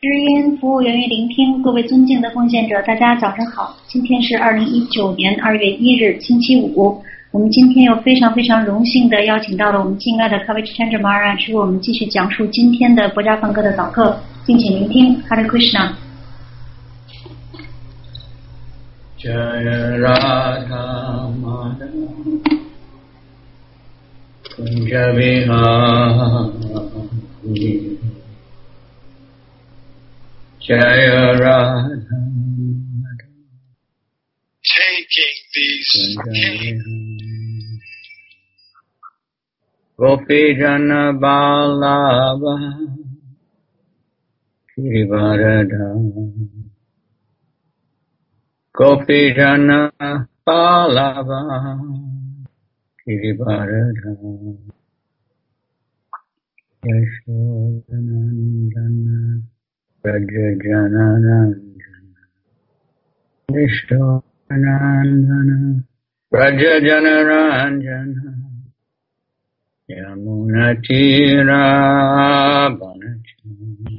知音服务源于聆听，各位尊敬的奉献者，大家早上好。今天是2019年2月1日，星期五。我们今天又非常荣幸的邀请到了我们敬爱的 Kavach Chandra Maharaj， 为我们继续讲述今天的博伽梵歌的早课，敬请聆听。Hare Krishna。 Jaya Radha Madhava Kunja Vihari Jaya Radha Taking these Gopi Jana Vallabha Girivaradha Gopi Jana Vallabha Girivaradha Yashodanandana Rajajananandana Yashodanandana Rajajanaranjana Yamunatira Banachana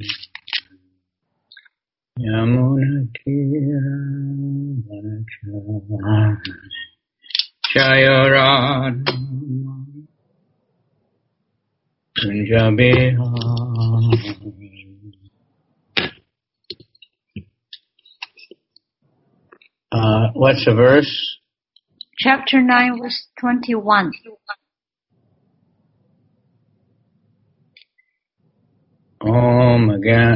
Yamunatira Banachana Jaya Radha Kunja Vihari. What's the verse? Chapter 9, verse 21. Om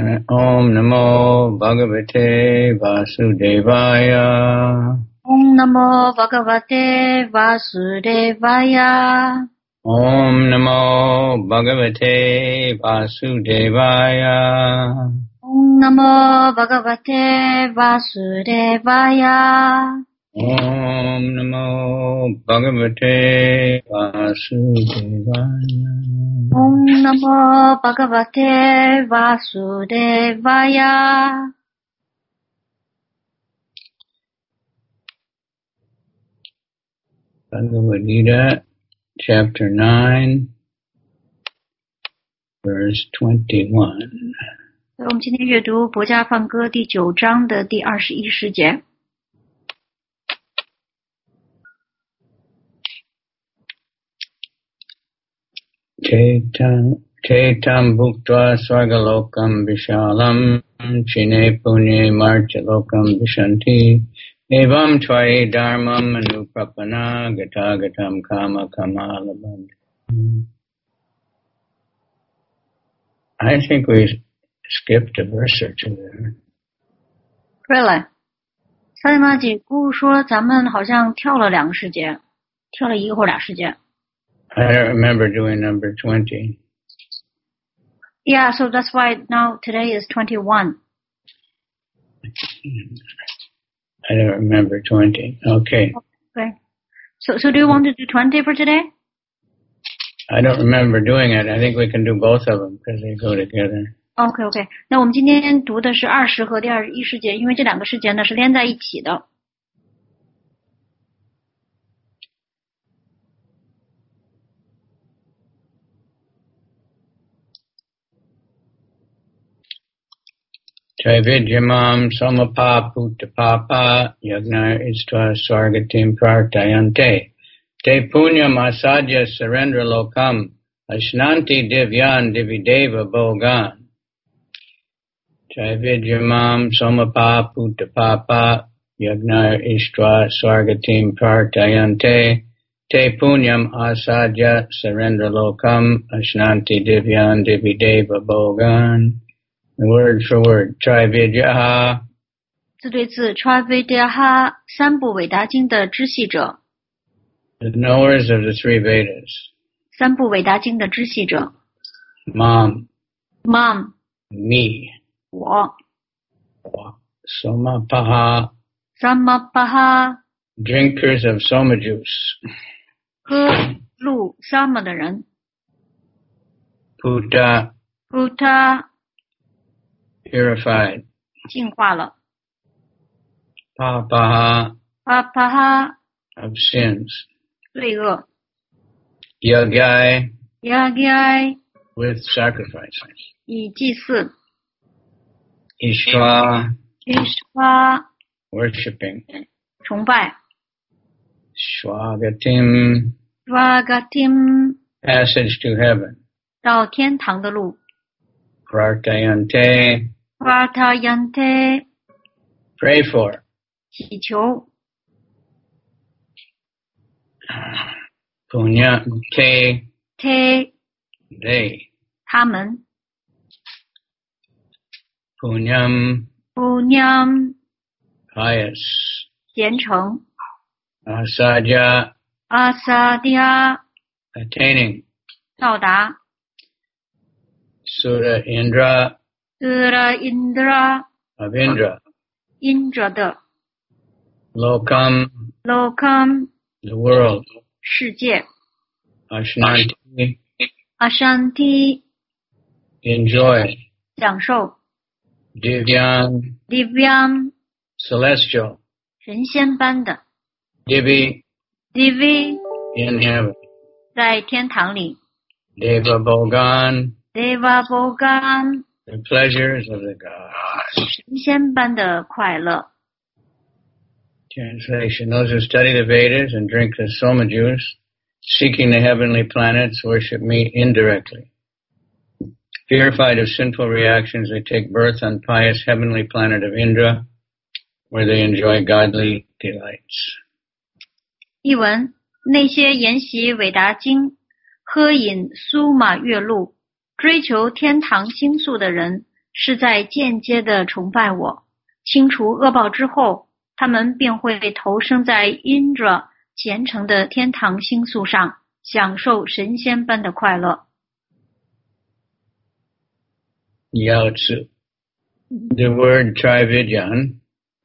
Namo Bhagavate Vasudevaya. Om Namo Bhagavate Vasudevaya. Om Namo Bhagavate Vasudevaya. Om Namo Bhagavate Vasudevaya. Om Namo Bhagavate Vasudevaya. Om Namo Bhagavate Vasudevaya. Bhagavad Gita, chapter 9, verse 21. 我们今天阅读博伽梵歌第9章的第21诗节。 Chetam bhuktva swargalokam vishalam chine punye marchalokam vishanti evam tvai dharmam anuprapana gatagatam kama kamalabandha. I think we skipped a verse or two there. Really? 萨利玛姐姑说咱们好像跳了2个诗节，跳了1个或2诗节。 I don't remember doing number 20. Yeah, so that's why now today is 21. I don't remember 20. Okay. Okay. So do you want to do 20 for today? I don't remember doing it. I think we can do both of them because they go together. Okay. 那我们今天读的是20和第21诗节，因为这2个诗节呢是连在一起的。 Traividyamam samapa putapapa yagna istva swargatim prartayante te punyam asadya surendra lokam ashnanti divyan divideva bhogan. Traividyamam samapa putapapa yagna istva swargatim prartayante te punyam asadya surendra lokam ashnanti divyan divideva bhogan. Word for word, Trividyaha. 字对字 Trividyaha 三部伟达经的支系者。 The knowers of the three Vedas. 三部伟达经的支系者。 Mom. Me. 我。 Somapaha. Samapaha. Drinkers of soma juice. 喝露 Sama 的人。 Puta. Purified. 净化了。 Papaha. Of sins. 罪恶。 Yagyai. Yagyai. With sacrifices. 以祭祀。 Ishva, Ishva worshipping. 崇拜 Swagatim, Svagatim passage to heaven. 到天堂的路 Prarthayante, Vartayante pray for. 祈求 Punyate, Te they. 他们 Punyam, Punyam pious. 虔诚 Asadya, Asadya attaining. 到达 Sura Indra, Sura Indra of Indra. Indra 的 Lokam, Lokam the world. 世界 Ashnanti, Ashanti enjoy. 享受 Divyam, Divyam celestial. 神仙般的 Divi, Divi in heaven. 在天堂里 Deva Bhogan, Deva Bhogan the pleasures of the gods. 神仙般的快乐 Translation. Those who study the Vedas and drink the Soma juice, seeking the heavenly planets, worship me indirectly. Purified of sinful reactions, they take birth on pious heavenly planet of Indra, where they enjoy godly delights. 译文那些研习韦达经喝饮苏玛月露追求天堂星宿的人是在间接的崇拜我清除恶报之后他们便会投生在 Indra 虔诚的天堂星宿上享受神仙般的快乐 Yao Tzu. The word Trividyan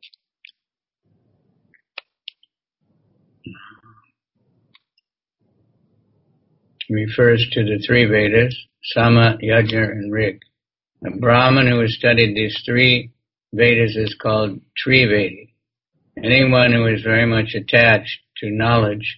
refers to the three Vedas, Sama, Yajna, and Rig. A Brahmin who has studied these three Vedas is called Trivedi. Anyone who is very much attached to knowledge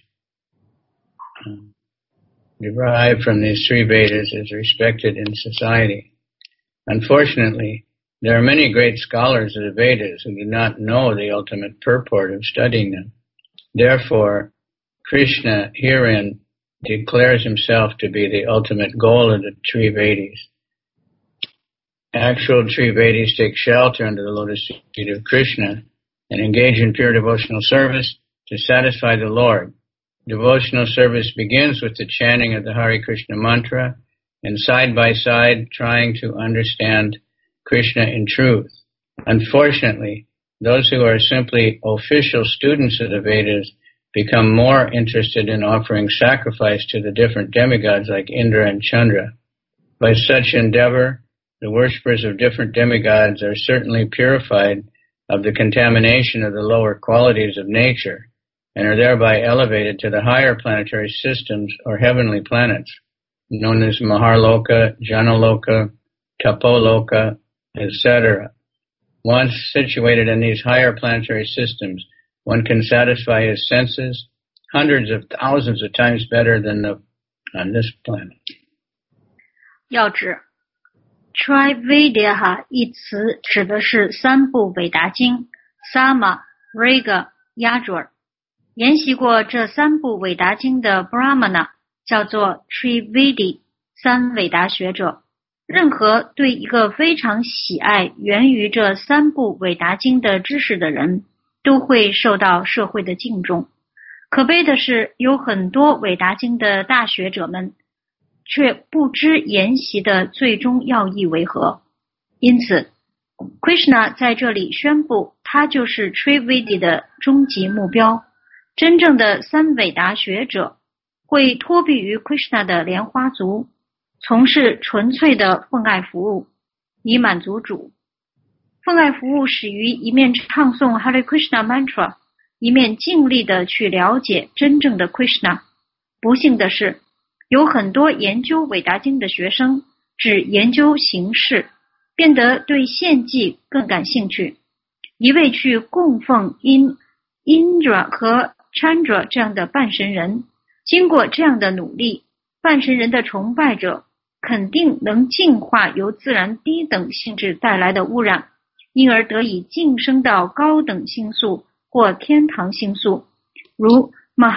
derived from these three Vedas is respected in society. Unfortunately, there are many great scholars of the Vedas who do not know the ultimate purport of studying them. Therefore, Krishna herein declares himself to be the ultimate goal of the Trivedis. Actual Trivedis take shelter under the lotus feet of Krishna and engage in pure devotional service to satisfy the Lord. Devotional service begins with the chanting of the Hare Krishna mantra and side by side trying to understand Krishna in truth. Unfortunately, those who are simply official students of the Vedas become more interested in offering sacrifice to the different demigods like Indra and Chandra. By such endeavor, the worshippers of different demigods are certainly purified of the contamination of the lower qualities of nature and are thereby elevated to the higher planetary systems or heavenly planets, known as Maharloka, Janaloka, Tapoloka, etc. Once situated in these higher planetary systems, one can satisfy his senses hundreds of thousands of times better than on this planet. 要旨 Trivedya 一词指的是三部韦达经 Sama, Riga, Yajur。研习过这三部韦达经的 Brahmana 叫做 Trivedi 三韦达学者。任何对一个非常喜爱源于这三部韦达经的知识的人都会受到社会的敬重。可悲的是，有很多韦达经的大学者们却不知研习的最终要义为何。因此 Krishna 在这里宣布他就是 Trivedi 的终极目标。真正的三韦达学者会托庇于 Krishna 的莲花足，从事纯粹的奉爱服务，以满足主。奉爱服务始于一面唱诵 Hare Krishna Mantra， 一面尽力的去了解真正的 Krishna。不幸的是，有很多研究韦达经的学生只研究形式，变得对献祭更感兴趣，一味去供奉Indra 和 Chandra 这样的半神人。经过这样的努力，半神人的崇拜者肯定能净化由自然低等性质带来的污染， 因而得以晋升到高等星宿或天堂星宿，如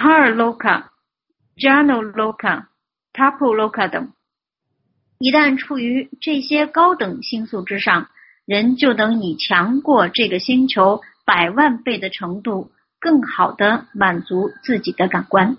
Maharloka、Janaloka、Tapoloka 等。一旦处于这些高等星宿之上，人就能以强过这个星球100万倍的程度，更好地满足自己的感官。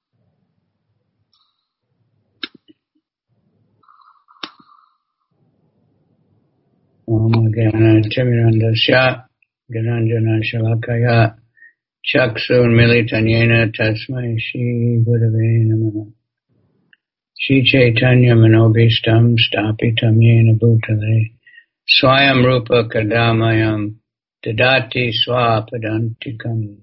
Om-Gyanatimirandasya Gyananjanashalakaya Chaksurmilitanyena Tasmai Shri Gurave Namaha Shri Chaitanya Manobhistam Stapitam Yena Bhutale Swayam Rupa Kadamayam Dadati Swapadantikam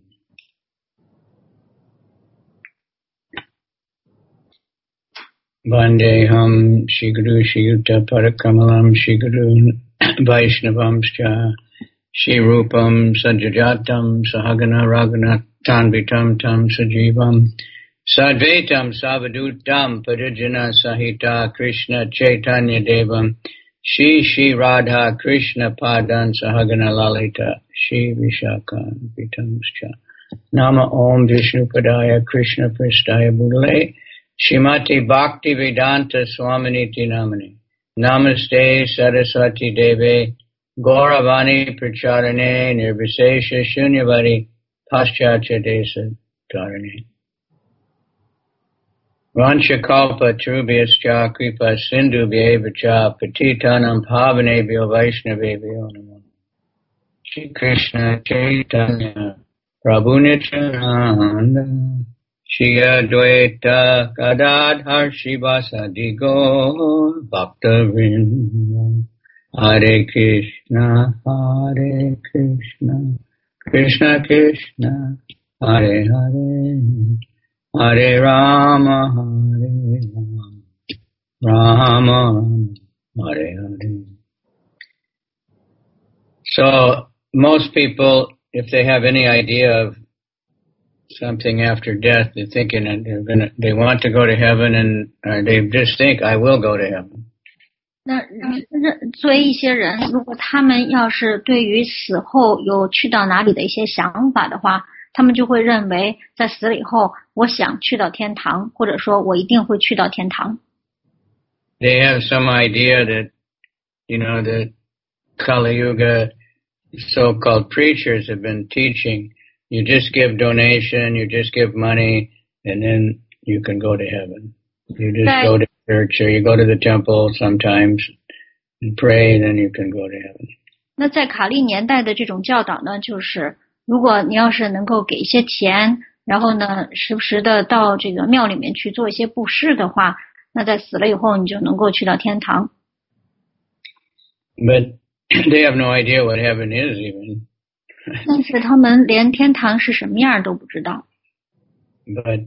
Vandeham Shri Guru Shri Yuta Parakamalam Shri Guru Vaishnavamscha Shri Rupam Sajajatam Sahagana Raghunatanvitam Tam Sajivam Sadvaitam Savadutam Parijana Sahita Krishna Chaitanya Devam Shri Shri Radha Krishna Padan Sahagana Lalita Shri Vishakam Vitamscha Nama Om Vishnu Padaya Krishna Pristaya Bhutale Shrimati Bhakti Vedanta Swaminiti Namani Namaste Saraswati Deve Gauravani Pracharane Nirvisesha Shunyavadi Paschatya Desa Dharane Vanchakalpa Trubhyascha Kripa Sindhubhyeva Patitanam Pavanebhyo Vaishnavebhyo Namo Shri Krishna Chaitanya Prabhu Nityananda Shri Advaita Gadadhar Srivasadi Gaur Bhakta-vrinda Hare Krishna Krishna Krishna Hare Hare Hare Rama Rama Hare Hare. So most people, if they have any idea of something after death, they're thinking that they want to go to heaven, and they just think, I will go to heaven. 那作为一些人，如果他们要是对于死后有去到哪里的一些想法的话，他们就会认为在死了以后，我想去到天堂，或者说我一定会去到天堂。 They have some idea that, that Kali Yuga so-called preachers have been teaching. You just give donation, you just give money, and then you can go to heaven. You just go to church or you go to the temple sometimes and pray, then you can go to heaven. 那在卡利年代的这种教导呢，就是如果你要是能够给一些钱，然后呢时不时的到这个庙里面去做一些布施的话，那在死了以后你就能够去到天堂。 But they have no idea what heaven is even. 但是他们连天堂是什么样都不知道。 But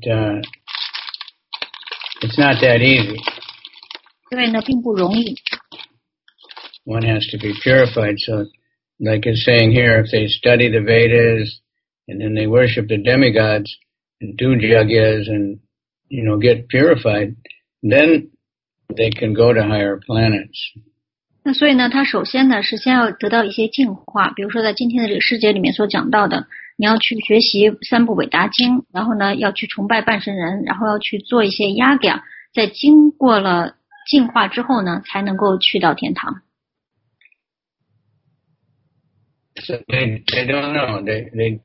it's not that easy. 因为呢并不容易。 One has to be purified. So, like it's saying here, if they study the Vedas and then they worship the demigods and do yagyas and get purified, then they can go to higher planets. 那所以呢，他首先呢是先要得到一些净化，比如说在今天的这个世界里面所讲到的，你要去学习三部伟达经，然后呢要去崇拜半神人，然后要去做一些yagya，在经过了净化之后呢，才能够去到天堂。 So they don't know. They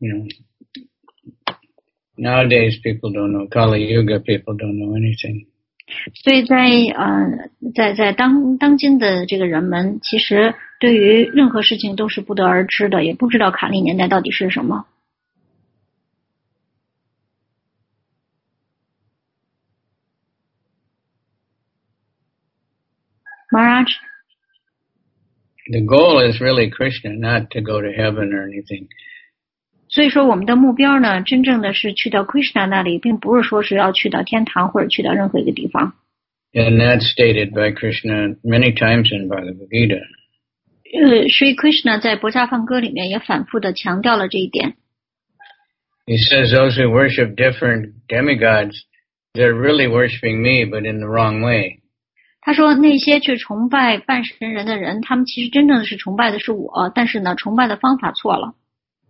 nowadays people don't know. Kali Yuga people don't know anything. 所以在当今的这个人们，其实对于任何事情都是不得而知的，也不知道卡利年代到底是什么。Maharaj? The goal is really Krishna, not to go to heaven or anything. 所以说我们的目标呢，真正的是去到 Krishna 那里，并不是说是要去到天堂或者去到任何一个地方。 And that's stated by Krishna many times in Bhagavad Gita. Sri Krishna 在博伽梵歌里面也反复的强调了这一点。 He says those who worship different demigods, they're really worshiping me, but in the wrong way. 他说那些去崇拜半神人的人，他们其实真正是崇拜的是我，但是呢，崇拜的方法错了。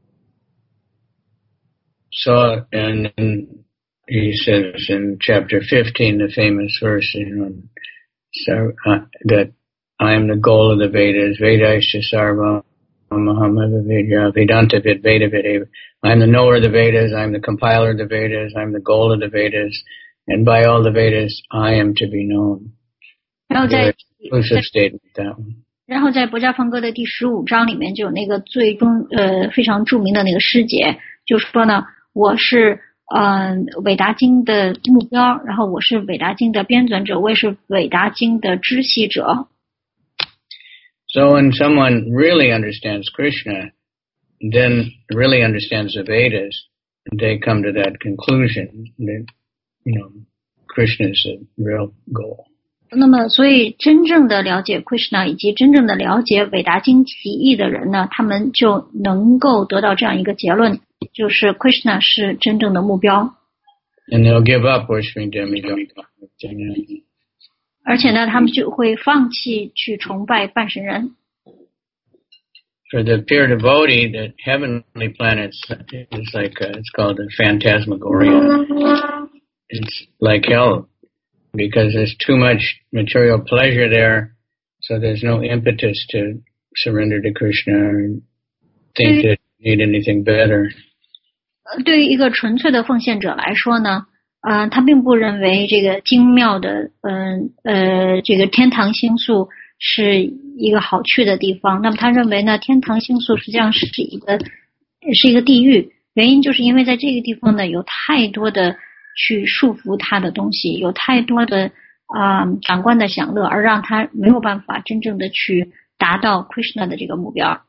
So, and he says in chapter 15, the famous verse, so, that I am the goal of the Vedas, Vedaisha Sarva Mahamada Vedya, Vedanta Vid Veda Vid. I am the knower of the Vedas, I am the compiler of the Vedas, I am the goal of the Vedas, and by all the Vedas, I am to be known. 然后在 Inclusive statement, that one. 然后在《博伽梵歌》的第15章里面就有那个最终非常著名的那个诗节，就是说呢，我是韦达经的目标，然后我是韦达经的编纂者，我也是韦达经的知悉者。 So when someone really understands Krishna, then really understands the Vedas, they come to that conclusion that, Krishna is the real goal. 那么，所以真正的了解 Krishna 以及真正的了解韦达经题义的人呢，他们就能够得到这样一个结论，就是 Krishna 是真正的目标。 And they'll give up worshiping demigods. 而且呢，他们就会放弃去崇拜半神人。 For the pure devotee, the heavenly planets is like it's called a phantasmagoria. It's like hell because there's too much material pleasure there, so there's no impetus to surrender to Krishna and think that you need anything better. 对于一个纯粹的奉献者来说呢，他并不认为这个精妙的这个天堂星宿是一个好去的地方。那么他认为呢，天堂星宿实际上是一个地狱。原因就是因为在这个地方呢，有太多的去束缚他的东西，有太多的感官的享乐，而让他没有办法真正的去达到 Krishna 的这个目标。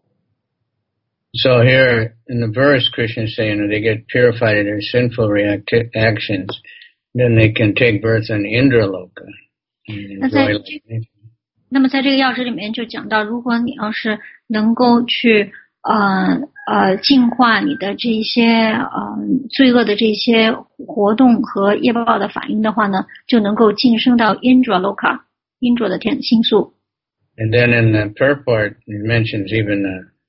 So here in the verse, Krishna is saying that they get purified of their sinful actions, then they can take birth in Indraloka. 那么在这个要旨里面就讲到，如果你要是能够去净化你的这些罪恶的这些活动和业报的反应的话呢，就能够晋升到 Indraloka 因着的天星宿。 And then in the purport it mentions even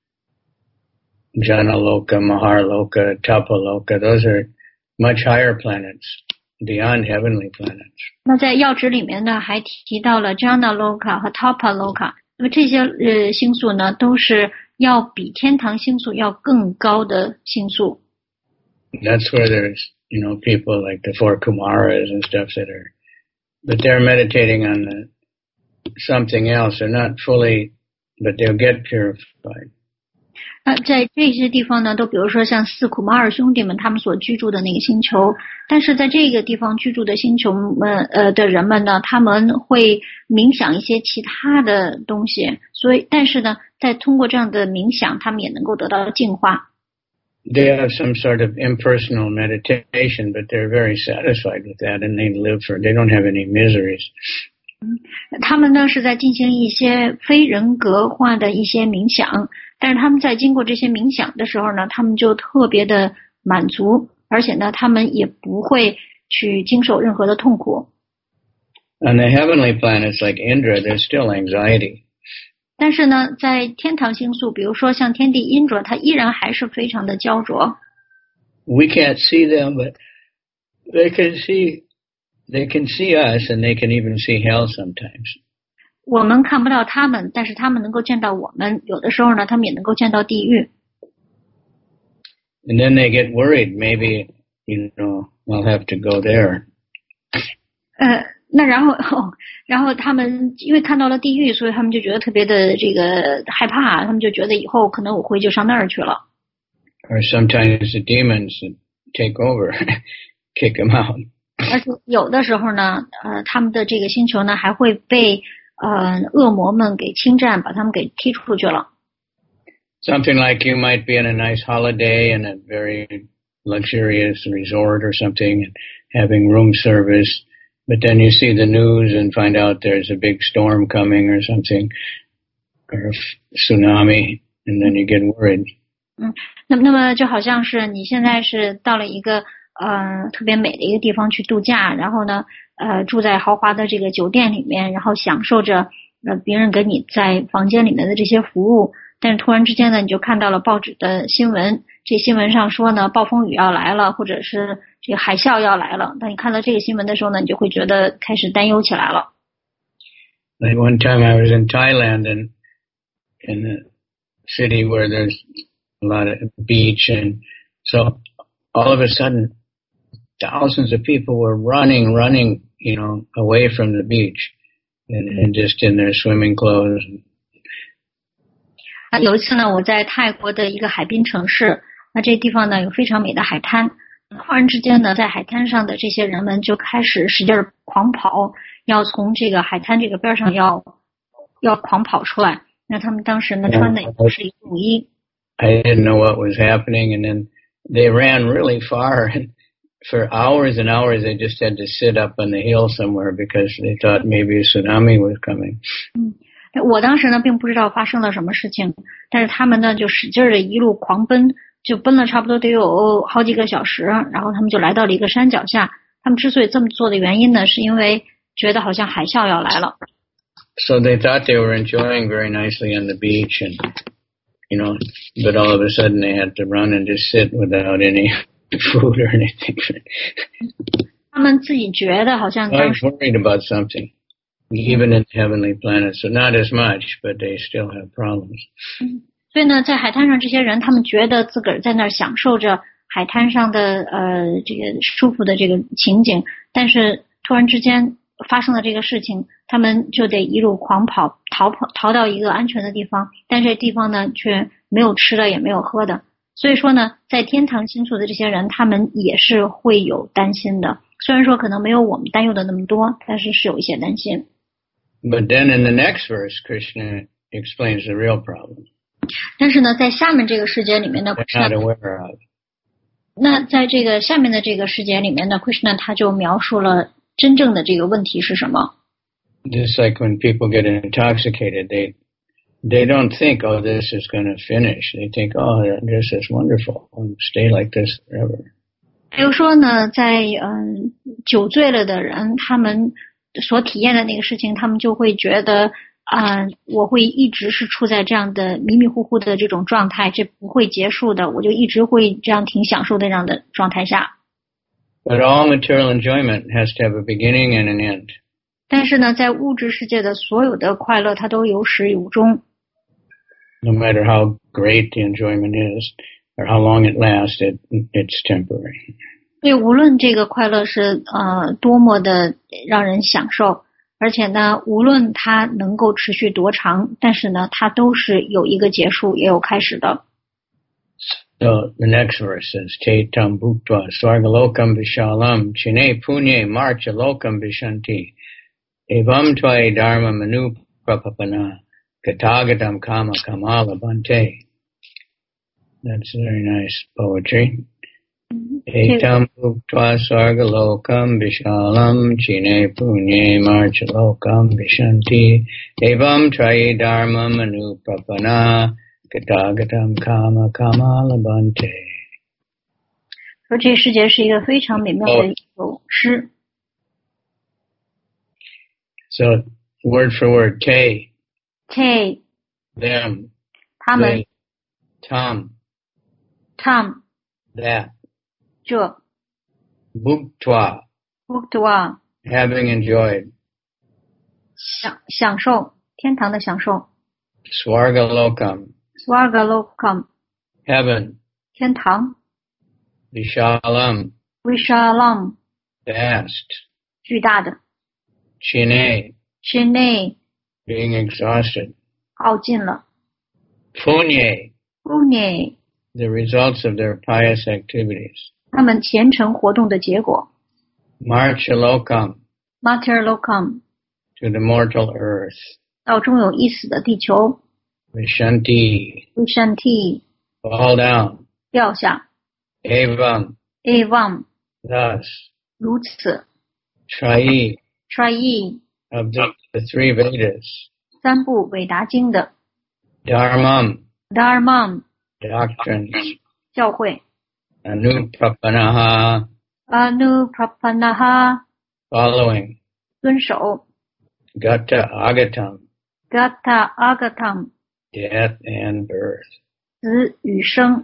Janaloka, Maharloka, Tapaloka, those are much higher planets beyond heavenly planets. 那在要旨里面呢，还提到了 Janaloka 和 Tapaloka， 那么这些星宿呢，都是要比天堂星宿要更高的星宿。 That's where there's, people like the four Kumaras and stuff but they're meditating on something else. They're not fully, but they'll get purified. 在这些地方呢，都比如说像四苦马尔兄弟们他们所居住的那个星球，但是在这个地方居住的星球们的人们呢，他们会冥想一些其他的东西，所以但是呢，在通过这样的冥想，他们也能够得到净化。 They have some sort of impersonal meditation, but they're very satisfied with that, and they don't have any miseries. 他们呢是在进行一些非人格化的一些冥想，但是他们在经过这些冥想的时候呢，他们就特别的满足，而且呢，他们也不会去经受任何的痛苦。 On the heavenly planets like Indra, there's still anxiety. 但是呢，在天堂星宿，比如说像天帝因着，它依然还是非常的焦灼。 We can't see them, but they can see us, and they can even see hell sometimes. 我们看不到他们，但是他们能够见到我们。有的时候呢，他们也能够见到地狱。 And then they get worried. Maybe, I'll have to go there. 那然后他们因为看到了地狱，所以他们就觉得特别的这个害怕，他们就觉得以后可能我会就上那儿去了。 Or sometimes the demons take over, kick them out. 而且有的时候呢，他们的这个星球呢还会被恶魔们给侵占，把他们给踢出去了。 Something like you might be on a nice holiday in a very luxurious resort or something, and having room service, but then you see the news and find out there's a big storm coming or something, or a tsunami, and then you get worried. 那么就好像是你现在是到了一个特别美的一个地方去度假，然后呢住在豪华的这个酒店里面，然后享受着别人给你在房间里面的这些服务。但是突然之间呢，你就看到了报纸的新闻，这新闻上说呢暴风雨要来了，或者是这个海啸要来了。当你看到这个新闻的时候呢，你就会觉得开始担忧起来了。 Like one time I was in Thailand and in a city where there's a lot of beach, and so all of a sudden thousands of people were running, away from the beach and just in their swimming clothes. 有一次呢，我在泰国的一个海滨城市，那这地方呢有非常美的海滩。突然之间呢，在海滩上的这些人们就开始使劲狂跑，要从这个海滩这个边上要狂跑出来。那他们当时呢穿的也是泳衣。 I didn't know what was happening, and then they ran really far, and for hours and hours they just had to sit up on the hill somewhere because they thought maybe a tsunami was coming. 我当时呢并不知道发生了什么事情，但是他们呢就使劲的一路狂奔，就奔了差不多得有好几个小时，然后他们就来到了一个山脚下。他们之所以这么做的原因呢，是因为觉得好像海啸要来了。 So they thought they were enjoying very nicely on the beach, and but all of a sudden they had to run and just sit without any food or anything. 他们自己觉得好像 I was worried about something. Even in heavenly planets, so not as much, but they still have problems. 所以呢，在海滩上这些人，他们觉得自个儿在那儿享受着海滩上的这个舒服的这个情景，但是突然之间发生了这个事情，他们就得一路狂跑，逃到一个安全的地方，但这地方呢却没有吃的也没有喝的。所以说呢，在天堂心处的这些人，他们也是会有担心的，虽然说可能没有我们担忧的那么多，但是是有一些担心。 But then in the next verse, Krishna explains the real problem. 但是呢，在下面这个世界里面呢 ，Krishna 那在这个下面的这个世界里面呢 ，Krishna 他就描述了真正的这个问题是什么。 Just like when people get intoxicated, they don't think, oh, this is going to finish. They think, oh, this is wonderful. I'll stay like this forever. 比如说呢，在酒醉了的人，他们所体验的那个事情，他们就会觉得我会一直是处在这样的迷迷糊糊的这种状态，这不会结束的，我就一直会这样挺享受的这样的状态下。 But all material enjoyment has to have a beginning and an end. 但是呢，在物质世界的所有的快乐，它都有始有终。 No matter how great the enjoyment is or how long it lasts, it's temporary. 所以无论这个快乐是多么的让人享受，而且呢，无论它能够持续多长，但是呢，它都是有一个结束，也有开始的。 So the next verse says, Te tam bhuktva swargalokam vishalam chine punye marchalokam vishanti evam tvai dharma manu prapapana katagatam kama kamala bante. That's very nice poetry. Etam bhuktva swargalokam vishalam chine punye marchalokam vishanti evam tvai dharma manu prapana Katagatam kama kama labante. 说这世界是一个非常美妙的一首诗。 So word for word, te, them, 他们 they, tam, that, 这 bhuktva, bhuktva having enjoyed, 享受天堂的享受 swargalokam, Swargalokam heaven, 天堂 vishalam, Vishalam vast, 巨大的 chine, Chine being exhausted, 耗尽了 punye, Pune the results of their pious activities, 他们虔诚活动的结果 marchalokam, Materlokam to the mortal earth, 到终有一死的地球 vishanti, Vishanti fall down, 掉下 evam, Evam thus, 如此 Trayi, Trayi of the three Vedas, 三部韦达经的 Dharmam, Dharmam doctrines, 教诲 Anuprapanaha, anuprapanaha following, 遵守 gata agatam, gata agatam death and birth, 死与生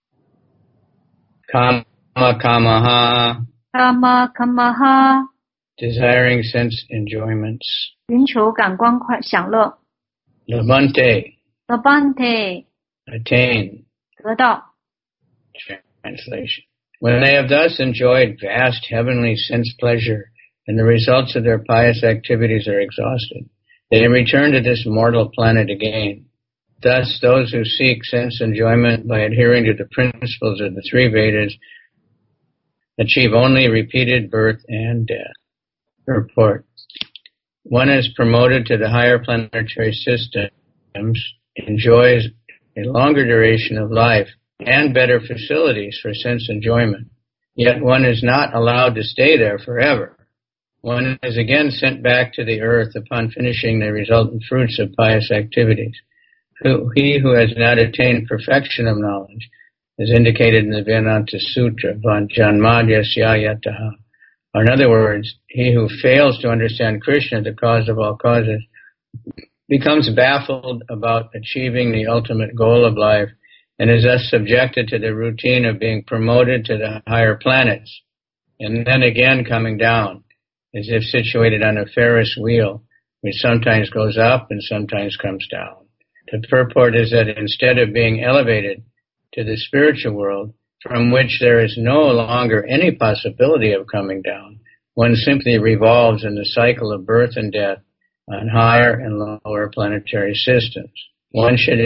kama kamaha, kama kamaha desiring sense enjoyments, 寻求感官快享乐 labante, labante attain, 得到 translation. When they have thus enjoyed vast heavenly sense pleasure and the results of their pious activities are exhausted, they return to this mortal planet again. Thus, those who seek sense enjoyment by adhering to the principles of the three Vedas achieve only repeated birth and death. Report. One is promoted to the higher planetary systems, enjoys a longer duration of life and better facilities for sense enjoyment. Yet one is not allowed to stay there forever. One is again sent back to the earth upon finishing the resultant fruits of pious activities. He who has not attained perfection of knowledge, as indicated in the Vedanta Sutra, Janmadhyasya, or in other words, he who fails to understand Krishna, the cause of all causes, becomes baffled about achieving the ultimate goal of life and is thus subjected to the routine of being promoted to the higher planets and then again coming down, as if situated on a Ferris wheel, which sometimes goes up and sometimes comes down. The purport is that instead of being elevated to the spiritual world, from which there is no longer any possibility of coming down, one simply revolves in the cycle of birth and death on higher and lower planetary systems. One should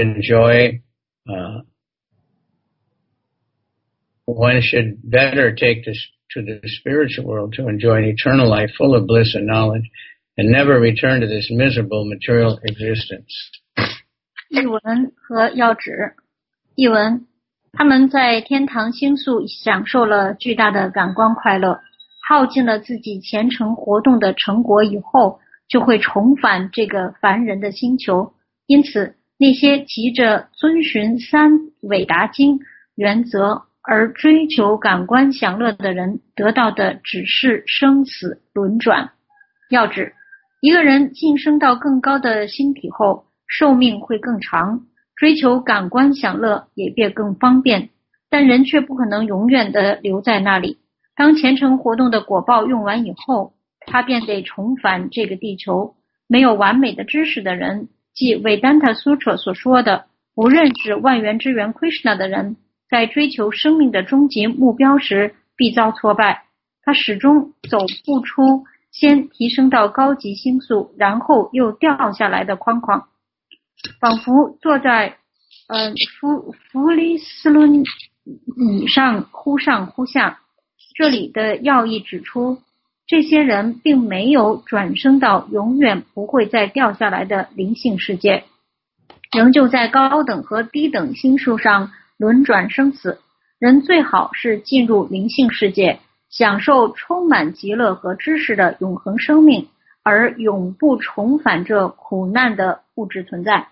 better take this to the spiritual world to enjoy an eternal life full of bliss and knowledge, and never return to this miserable material existence. 译文和要旨。译文，他们在天堂星宿享受了巨大的感官快乐，耗尽了自己虔诚活动的成果以后，就会重返这个凡人的星球。因此，那些急着遵循三韦达经原则而追求感官享乐的人，得到的只是生死轮转。要旨，一个人晋升到更高的星体后，寿命会更长，追求感官享乐也变更方便，但人却不可能永远地留在那里。当虔诚活动的果报用完以后，他便得重返这个地球。没有完美的知识的人，即Vedanta Sutra所说的不认识万元之源 Krishna 的人，在追求生命的终极目标时必遭挫败。他始终走不出先提升到高级星宿，然后又掉下来的框框，仿佛坐在弗利斯轮椅上忽上忽下。这里的要义指出，这些人并没有转生到永远不会再掉下来的灵性世界，仍旧在高等和低等星宿上轮转生死。人最好是进入灵性世界，享受充满极乐和知识的永恒生命，而永不重返这苦难的物质存在。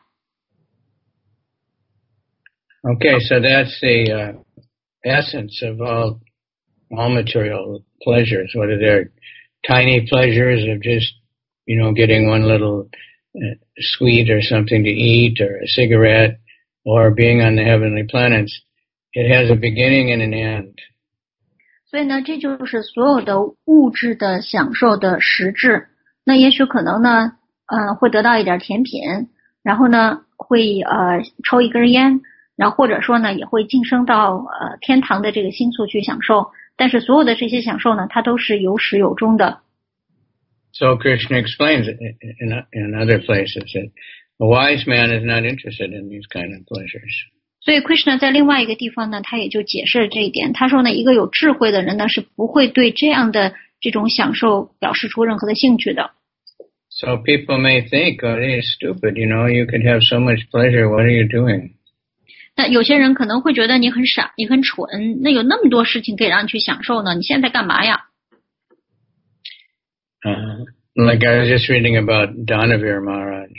Okay, so that's the essence of all material pleasures, whether they're tiny pleasures of just, getting one little sweet or something to eat or a cigarette, or being on the heavenly planets. It has a beginning and an end. 所以呢，这就是所有的物质的享受的实质。那也许可能呢，会得到一点甜品，然后呢，会抽一根烟，然后或者说呢，也会晋升到天堂的这个星宿去享受。但是所有的这些享受呢，它都是有始有终的。 So Krishna explains in other places that a wise man is not interested in these kind of pleasures. 所以 Krishna 在另外一个地方呢，他也就解释了这一点。他说呢，一个有智慧的人呢，是不会对这样的这种享受表示出任何的兴趣的。 So people may think, oh, it is stupid, you could have so much pleasure, what are you doing? 那有些人可能会觉得你很傻，你很蠢，那有那么多事情可以让你去享受呢，你现在干嘛呀 ？Like I was just reading about Danavir Maharaj.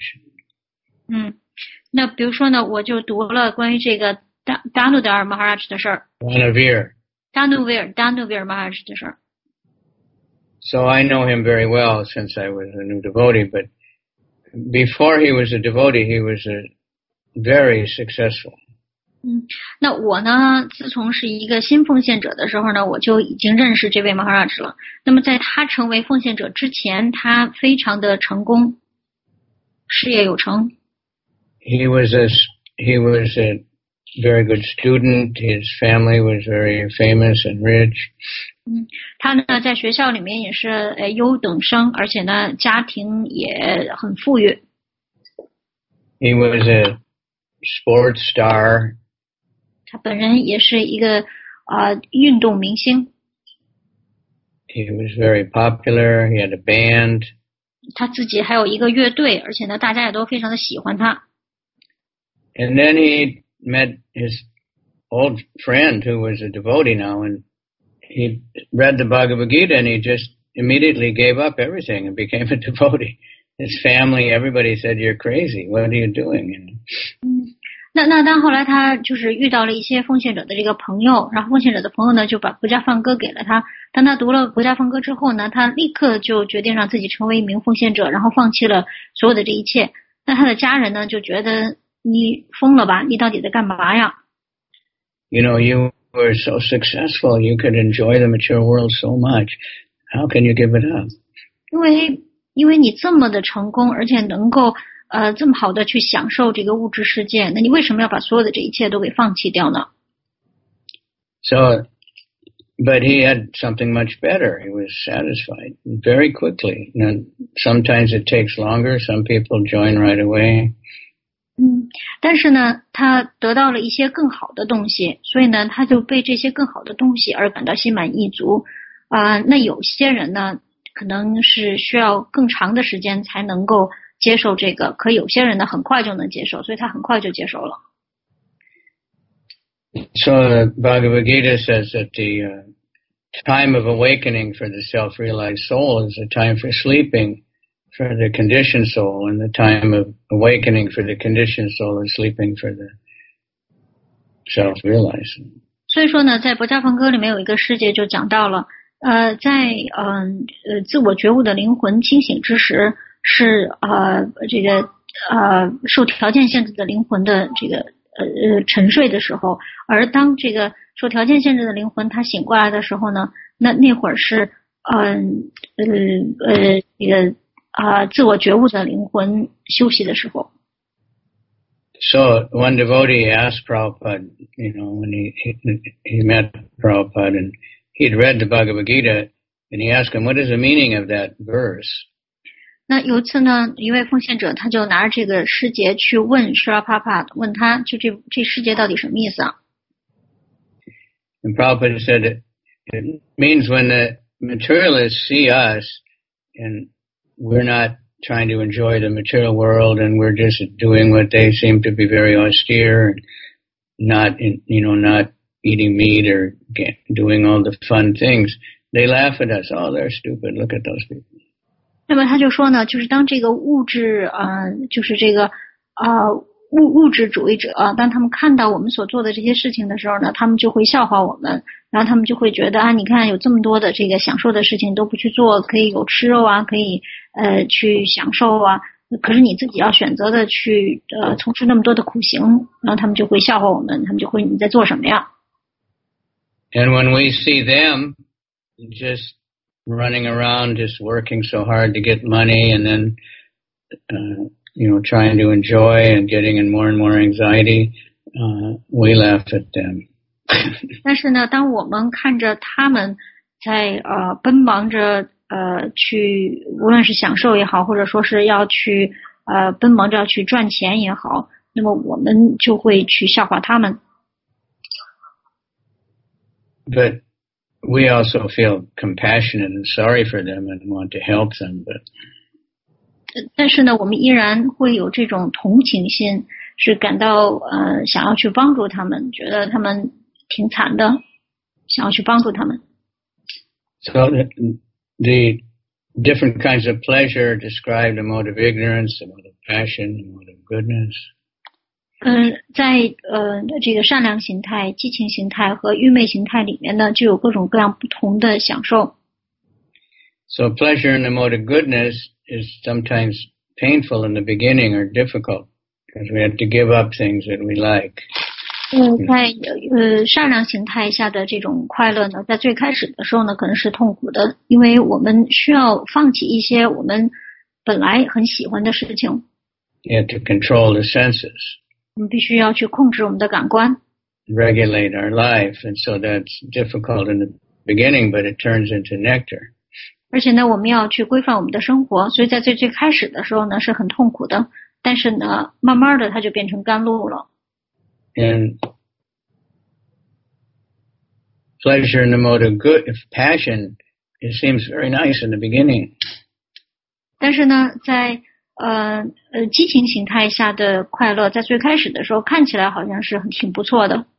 那比如说呢，我就读了关于这个Danavir Maharaj 的事儿。 Danavir. 达努维尔 Maharaj 的事儿。 So I know him very well since I was a new devotee, but before he was a devotee, he was very successful. 那我呢，自从是一个新奉献者的时候呢，我就已经认识这位 Maharaj 了。那么在他成为奉献者之前，他非常的成功，事业有成。 He was a very good student. His family was very famous and rich. 他呢在学校里面也是优等生，而且呢家庭也很富裕。 He was a sports star. 他本人也是一个运动明星。 He was very popular. He had a band. 他自己还有一个乐队，而且呢大家也都非常的喜欢他。 And then he met his old friend who was a devotee now, and he read the Bhagavad Gita and he just immediately gave up everything and became a devotee. His family, everybody said, "You're crazy. What are you doing?" 那当后来他就是遇到了一些奉献者的这个朋友，然后奉献者的朋友呢就把国家梵歌给了他。当他读了国家梵歌之后呢，他立刻就决定让自己成为一名奉献者，然后放弃了所有的这一切。那他的家人呢就觉得你疯了吧，你到底在干嘛呀？ You know, you were so successful. You could enjoy the mature world so much. How can you give it up? 因为你这么的成功，而且能够这么好的去享受这个物质世界，那你为什么要把所有的这一切都给放弃掉呢？ So, but he had something much better. He was satisfied very quickly. Now, sometimes it takes longer. Some people join right away. 但是呢，他得到了一些更好的东西，所以呢，他就被这些更好的东西而感到心满意足。那有些人呢，可能是需要更长的时间才能够接受这个，可有些人呢很快就能接受，所以他很快就接受了。 So the Bhagavad Gita says that the time of awakening for the self-realized soul is a time for sleeping for the conditioned soul, and the time of awakening for the conditioned soul is sleeping for the self-realized. 所以说呢，在《薄伽梵歌》里面有一个世界就讲到了，在自我觉悟的灵魂清醒之时，是这个受条件限制的灵魂的这个沉睡的时候，而当这个受条件限制的灵魂它醒过来的时候呢，那会儿是这个自我觉悟的灵魂休息的时候。 So one devotee asked Prabhupada, you know, when he met Prabhupada, and he'd read the Bhagavad Gita, and he asked him, "What is the meaning of that verse?" 那有一次呢，一位奉献者他就拿着这个诗节去问 Srila Prabhupada， 问他就这诗节到底什么意思啊？ And Prabhupada said it means when the materialists see us and we're not trying to enjoy the material world and we're just doing what they seem to be very austere and not eating meat or doing all the fun things, they laugh at us. Oh, they're stupid. Look at those people. 那么他就说呢，就是当这个物质就是这个物质主义者当他们看到我们所做的这些事情的时候呢，他们就会笑话我们，然后他们就会觉得你看有这么多的这个享受的事情都不去做，可以有吃肉可以去享受可是你自己要选择的去从事那么多的苦行，然后他们就会笑话我们，他们就会你在做什么呀？ And when we see them just running around, just working so hard to get money, and then trying to enjoy and getting in more and more anxiety, we laugh at them. 但是呢，当我们看着他们在奔忙着去，无论是享受也好，或者说是要去奔忙着要去赚钱也好，那么我们就会去笑话他们。 But we also feel compassionate and sorry for them and want to help them. But 但是呢，我们依然会有这种同情心，是感到想要去帮助他们，觉得他们挺惨的，想要去帮助他们。 So the different kinds of pleasure described: a mode of ignorance, a mode of passion, a mode of goodness. 在这个善良形态、激情形态和愚昧形态里面呢，就有各种各样不同的享受。 So pleasure in the mode of goodness is sometimes painful in the beginning or difficult because we have to give up things that we like. 在善良形态下的这种快乐呢，在最开始的时候呢，可能是痛苦的，因为我们需要放弃一些我们本来很喜欢的事情。 You have to control the senses. 我们必须要去控制我们的感官。 Regulate our life, and so that's difficult in the beginning, but it turns into nectar. 而且呢，我们要去规范我们的生活，所以在最开始的时候呢，是很痛苦的，但是呢，慢慢的它就变成甘露了。 And pleasure in the mode of good, if passion, it seems very nice in the beginning. 但是呢，在激情形态下的快乐，在最开始的时候看起来好像是挺不错的。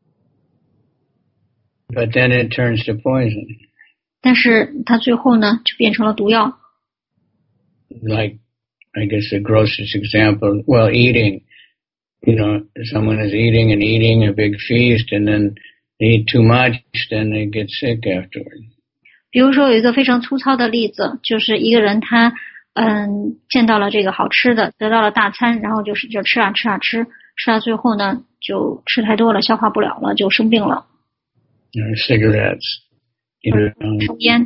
But then it turns to poison. 但是它最后呢，就变成了毒药。 Like, I guess the grossest example, well, eating. You know, someone is eating and eating a big feast, and then they eat too much, then they get sick afterward. 比如说有一个非常粗糙的例子，就是一个人他见到了这个好吃的，得到了大餐，然后就吃啊吃啊吃，吃到最后呢，就吃太多了，消化不了了，就生病了。 Cigarettes, 抽烟。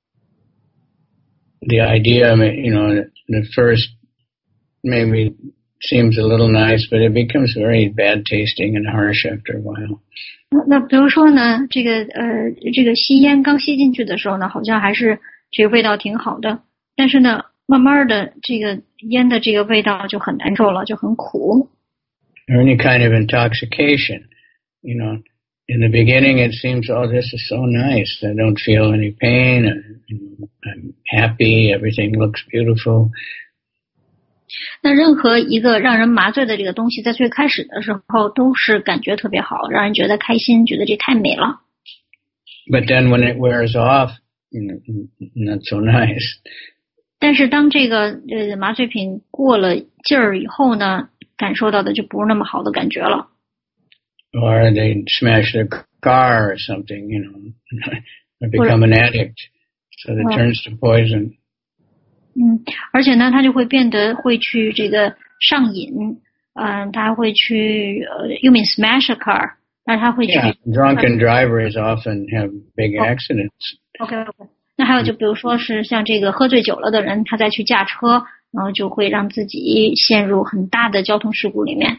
The idea, you know, the first maybe seems a little nice, but it becomes very bad tasting and harsh after a while. 那比如说呢，这个吸烟刚吸进去的时候呢，好像还是这个味道挺好的，但是呢，慢慢的这个烟的这个味道就很难受了，就很苦。 Or any kind of intoxication, you know, in the beginning it seems, oh, this is so nice. I don't feel any pain. I'm happy. Everything looks beautiful. 那任何一个让人麻醉的这个东西，在最开始的时候都是感觉特别好，让人觉得开心，觉得这太美了。 But then when it wears off, not so nice. 但是当这个麻醉品过了劲儿以后呢，感受到的就不是那么好的感觉了。 Or they smash their car or something, you know, or become an addict, so it turns to poison. 而且呢，他就会变得会去这个上瘾，他会去you mean smash a car， 但是他会去。 Yeah, drunken drivers often have big accidents. OK， 那还有就比如说是像这个喝醉酒了的人，他再去驾车，然后就会让自己陷入很大的交通事故里面。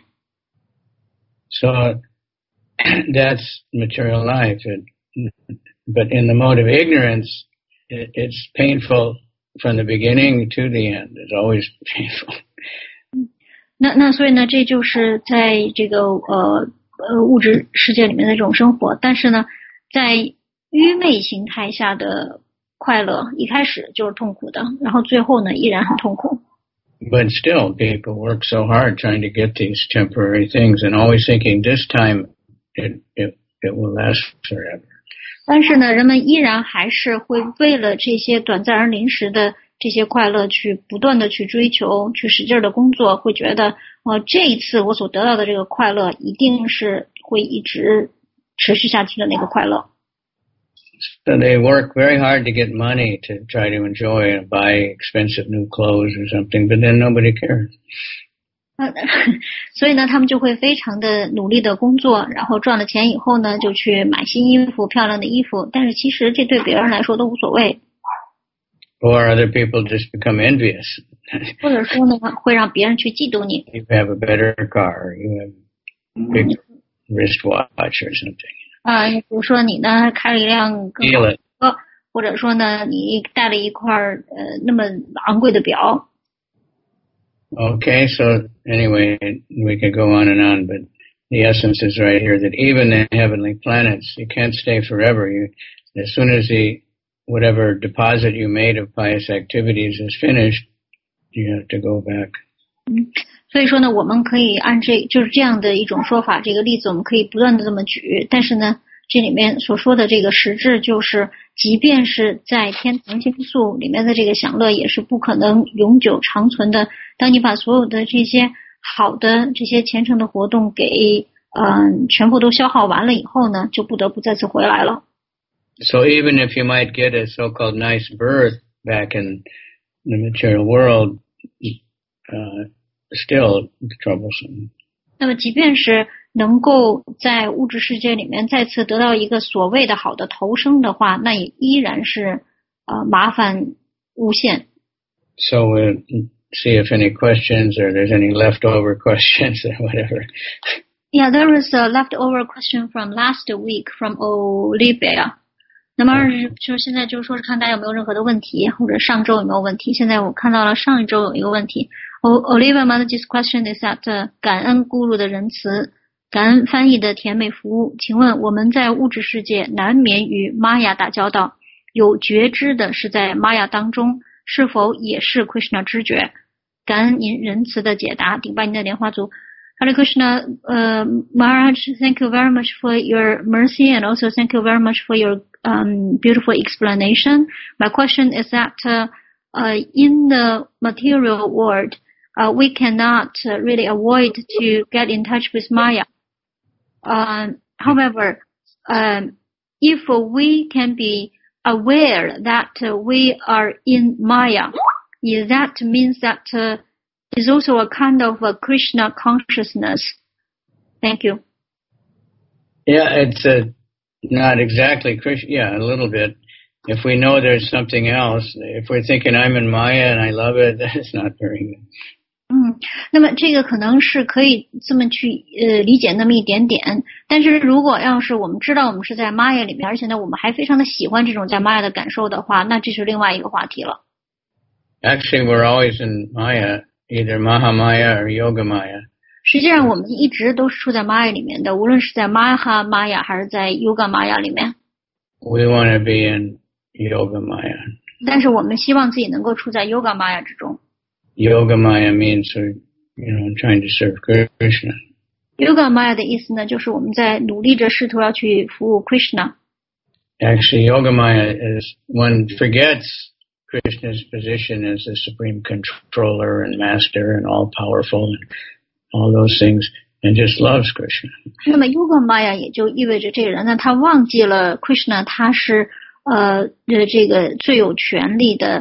So that's material life, but in the mode of ignorance, it's painful. From the beginning to the end, it's always painful. 那所以呢，这就是在这个物质世界里面的这种生活。但是呢，在愚昧形态下的快乐，一开始就是痛苦的，然后最后呢，依然很痛苦。 But still, people work so hard trying to get these temporary things, and always thinking this time it will last forever. 但是呢，人们依然还是会为了这些短暂而临时的这些快乐去不断的去追求，去使劲的工作，会觉得这一次我所得到的这个快乐一定是会一直持续下去的那个快乐。 So they work very hard to get money to try to enjoy and buy expensive new clothes or something, but then nobody cares. 所以呢，他们就会非常的努力的工作，然后赚了钱以后呢，就去买新衣服、漂亮的衣服，但是其实这对别人来说都无所谓。 Or other people just become envious. 或者说呢，会让别人去嫉妒你。 You have a better car, you have a big wristwatch or something. 比如说你呢开了一辆更好的车，或者说呢你带了一块那么昂贵的表。 Okay, so anyway, we could go on and on, but the essence is right here that even the heavenly planets, you can't stay forever. As soon as whatever deposit you made of pious activities is finished, you have to go back. 所以说呢，我们可以按就是这样的一种说法，这个例子我们可以不断的这么举，但是呢，这里面所说的这个实质就是，即便是在天堂星宿里面的这个享乐，也是不可能永久长存的。当你把所有的这些好的这些虔诚的活动给全部都消耗完了以后呢，就不得不再次回来了。 So even if you might get a so-called nice birth back in the material world, still troublesome. 那么即便是能够在物质世界里面再次得到一个所谓的好的投生的话，那也依然是麻烦无限。 So we'll see if any questions or there's any leftover questions or whatever. Yeah, there was a leftover question from last week from Olivia. 那么就现在就是说是看大家有没有任何的问题，或者上周有没有问题。现在我看到了上一周有一个问题。Olivia Mataji's question is that 感恩咕噜的仁慈，感恩翻译的甜美服务。请问我们在物质世界难免与玛雅打交道，有觉知的是在玛雅当中，是否也是 Krishna 知觉？感恩您仁慈的解答，顶拜您的莲花足。Hare Krishna, Maharaj, thank you very much for your mercy and also thank you very much for your beautiful explanation. My question is that in the material world, we cannot really avoid to get in touch with Maya. However, if we can be aware that we are in Maya, that means that is also a kind of a Krishna consciousness. Thank you. Yeah, it's not exactly Krishna. Yeah, a little bit. If we know there's something else, if we're thinking I'm in Maya and I love it, that's not very good. 那么这个可能是可以这么去理解那么一点点，但是如果要是我们知道我们是在 Maya 里面，而且呢我们还非常的喜欢这种在 Maya 的感受的话，那这是另外一个话题了。 Actually, we're always in Maya, either Mahamaya or Yoga Maya. 实际上我们一直都是处在 Maya 里面的，无论是在 Maha Maya 还是在 Yoga Maya 里面。 We want to be in Yoga Maya. 但是我们希望自己能够处在 Yoga Maya 之中。 Yoga Maya means trying to serve Krishna. Yoga Maya 的意思呢，就是我们在努力着试图要去服务 Krishna。 Actually, Yoga Maya is one forgets Krishna's position as the supreme controller and master and all-powerful and all those things and just loves Krishna. 那么 Yoga Maya 也就意味着这个人呢，他忘记了 Krishna 他是这个最有权力的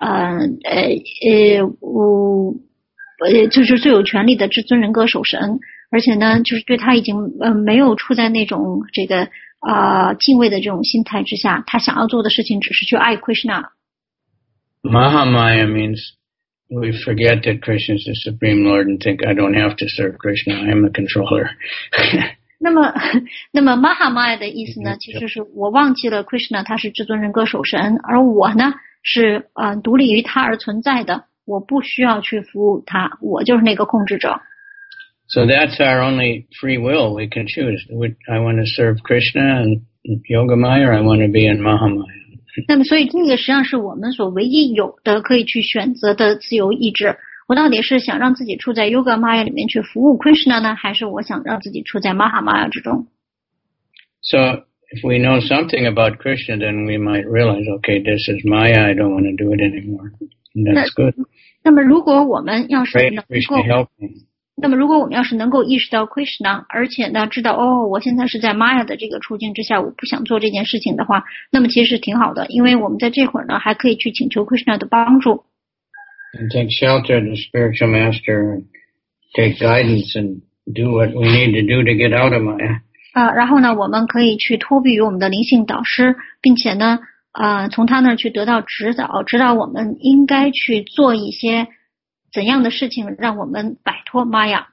就是最有权力的至尊人格守神，而且呢就是对他已经没有处在那种这个敬畏的这种心态之下，他想要做的事情只是去爱 Krishna。 Mahamaya means we forget that Krishna is the supreme Lord and think I don't have to serve Krishna, I am the controller. 那么 Mahamaya 的意思呢，其实是我忘记了 Krishna 他是至尊人格守神，而我呢是独立于他而存在的，我不需要去服务他，我就是那个控制者。 So that's our only free will. We can choose. I want to serve Krishna and Yoga Maya, or I want to be in Mahamaya. 那么所以这个实际上是我们所唯一有的可以去选择的自由意志。我到底是想让自己处在 Yoga Maya 里面去服务 Krishna 呢，还是我想让自己处在 Mahamaya 之中？ So if we know something about Krishna, then we might realize, okay, this is Maya, I don't want to do it anymore. And that's good. 那么如果我们要是能够 Krishna help me. 那么如果我们要是能够意识到 Krishna， 而且呢知道我现在是在 Maya 的这个处境之下，我不想做这件事情的话，那么其实挺好的，因为我们在这会儿呢还可以去请求 Krishna 的帮助。 And take shelter of the spiritual master and take guidance and do what we need to do to get out of Maya. 然后呢我们可以去托庇于我们的灵性导师，并且呢从他那儿去得到指导，指导我们应该去做一些怎样的事情让我们摆脱 Maya。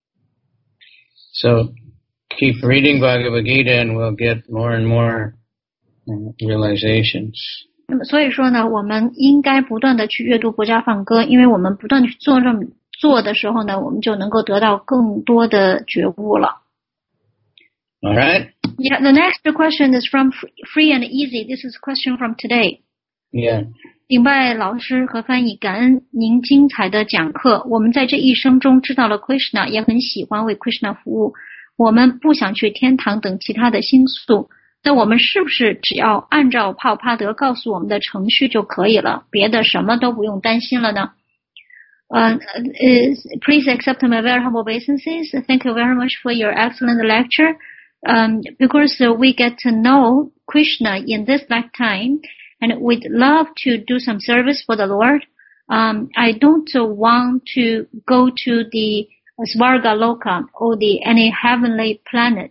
So keep reading Bhagavad Gita and we'll get more and more realizations. 那么所以说呢，我们应该不断的去阅读国家梵歌，因为我们不断去做这么做的时候呢，我们就能够得到更多的觉悟了。 All right. Yeah, the next question is from Free and Easy. This is a question from today. Yeah. 顶拜老师和翻译，感恩您精彩的讲课。我们在这一生中知道了 Krishna， 也很喜欢为 Krishna 服务。我们不想去天堂等其他的星宿。那我们是不是只要按照帕帕德告诉我们的程序就可以了，别的什么都不用担心了呢？ Please accept my very humble obeisances. Thank you very much for your excellent lecture. Because we get to know Krishna in this lifetime, and we'd love to do some service for the Lord. I don't want to go to the Svarga Loka or any heavenly planet.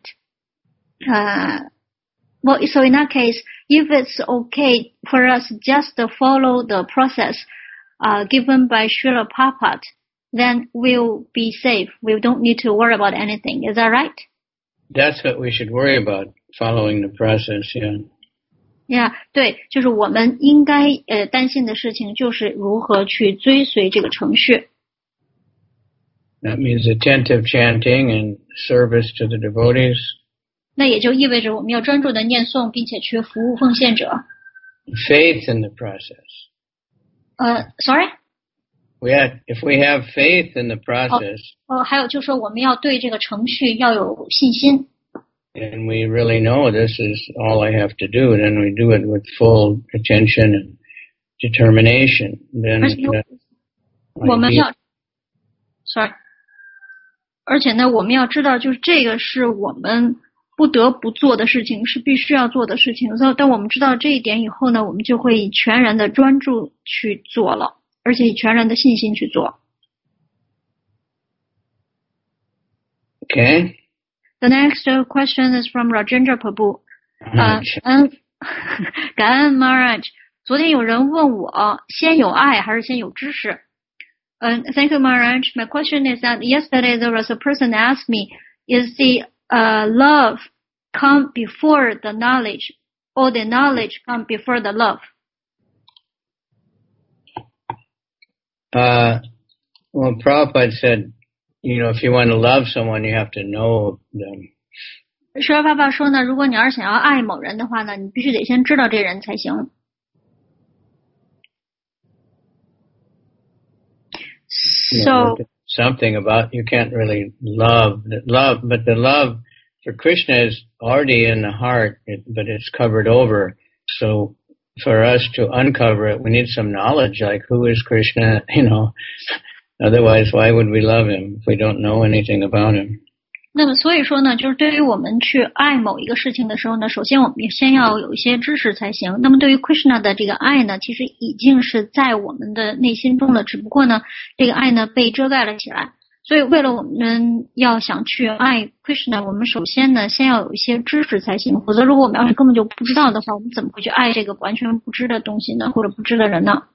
So in that case, if it's okay for us just to follow the process given by Srila Prabhupada, then we'll be safe. We don't need to worry about anything. Is that right? That's what we should worry about, following the process, yeah. Yeah, 对，就是我们应该担心的事情就是如何去追随这个程序。 That means attentive chanting and service to the devotees. 那也就意味着我们要专注的念诵，并且去服务奉献者。 Faith in the process. Sorry? If we have faith in the process. 还有就是说我们要对这个程序要有信心。 And we really know this is all I have to do, then we do it with full attention and determination. Then 我们要 ，sorry， 而且呢，我们要知道，就是这个是我们不得不做的事情，是必须要做的事情。所以，当我们知道这一点以后呢，我们就会以全然的专注去做了，而且以全然的信心去做。 Okay. The next question is from Rajendra Prabhu. 感恩 Maharaj。昨天有人问我，先有爱还是先有知识？Thank you, Maharaj. My question is that yesterday there was a person asked me, is the love come before the knowledge, or the knowledge come before the love? Well, Prabhupada said, if you want to love someone, you have to know them. 释迦爸爸说呢，如果你要是想要爱某人的话呢，你必须得先知道这人才行。So something about you can't really love, but the love for Krishna is already in the heart, but it's covered over. So for us to uncover it, we need some knowledge, like who is Krishna, Otherwise, why would we love him if we don't know anything about him? 那么所以说呢，就是对于我们去爱某一个事情的时候呢，首先我们先要有一些知识才行。那么对于 Krishna 的这个爱呢，其实已经是在我们的内心中了，只不过呢，这个爱呢被遮盖了起来。所以为了我们要想去爱 Krishna， 我们首先呢先要有一些知识才行。否则如果我们要是根本就不知道的话，我们怎么会去爱这个完全不知的东西呢，或者不知的人呢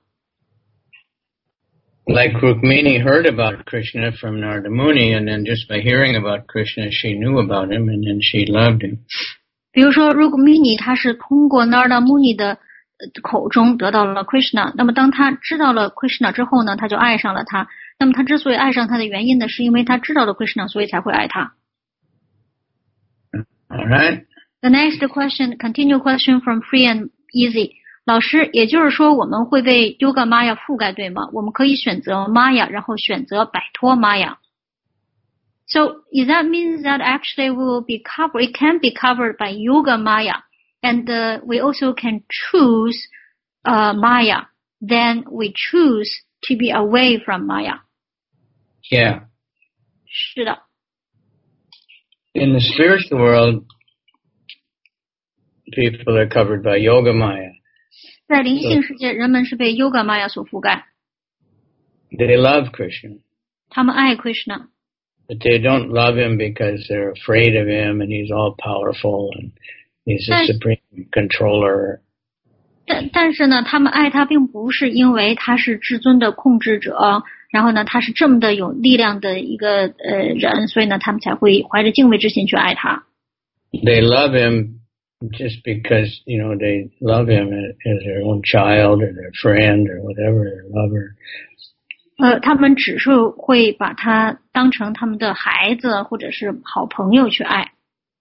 ？Like Rukmini heard about Krishna from Narada Muni, and then just by hearing about Krishna, she knew about him, and then she loved him. 比如说 Rukmini 他是通过 Narada Muni 的口中得到了 Krishna， 那么当他知道了 Krishna 之后呢，他就爱上了他。那么他之所以爱上他的原因呢，是因为他知道了 Krishna， 所以才会爱他。 All right. The next question, continue question from Free and Easy. 老师，也就是说我们会被 Yoga Maya 覆盖，对吗？我们可以选择 Maya， 然后选择摆脱 Maya。So, is that means that actually we will be covered, it can be covered by Yoga Maya, and we also can choose Maya. Then we choose to be away from Maya. Yeah. 是的。 In the spiritual world, people are covered by Yoga Maya. 在灵性世界，人们是被 Yoga Maya 所覆盖。 They love Krishna. 他们爱 Krishna. But they don't love him because they're afraid of him and he's all powerful and he's the supreme controller. 但是呢，他们爱他并不是因为他是至尊的控制者，然后呢，他是这么的有力量的一个人，所以呢，他们才会怀着敬畏之心去爱他。 They love him just because, they love him as their own child or their friend or whatever, their lover. 他们只是会把他当成他们的孩子或者是好朋友去爱。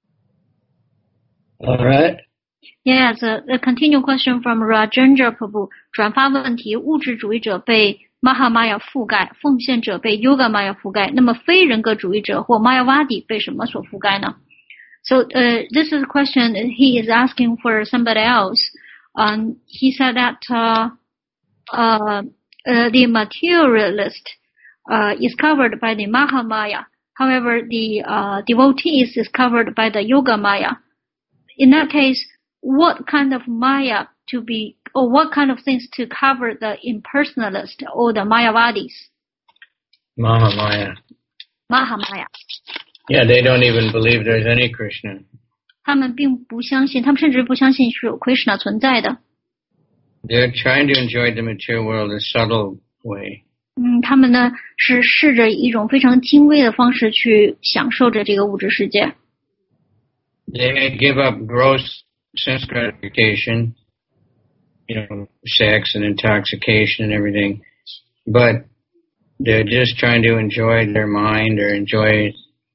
All right. Yes, the continued question from Rajendra Prabhu. 转发问题：物质主义者被 Mahamaya 覆盖，奉献者被 Yoga Maya 覆盖。那么非人格主义者或 Mayavadi 被什么所覆盖呢？So this is a question he is asking for somebody else. He said that the materialist is covered by the Mahamaya. However, the devotees is covered by the Yoga Maya. In that case, what kind of Maya to be, or what kind of things to cover the impersonalist or the Mayavadis? Mahamaya. Mahamaya. Yeah, they don't even believe there's any Krishna. 他们并不相信，他们甚至不相信是有 Krishna 存在的。 They're trying to enjoy the material world in a subtle way. 他们呢是试着一种非常精微的方式去享受着这个物质世界。 They may give up gross sense gratification, sex and intoxication and everything, but they're just trying to enjoy their mind or enjoy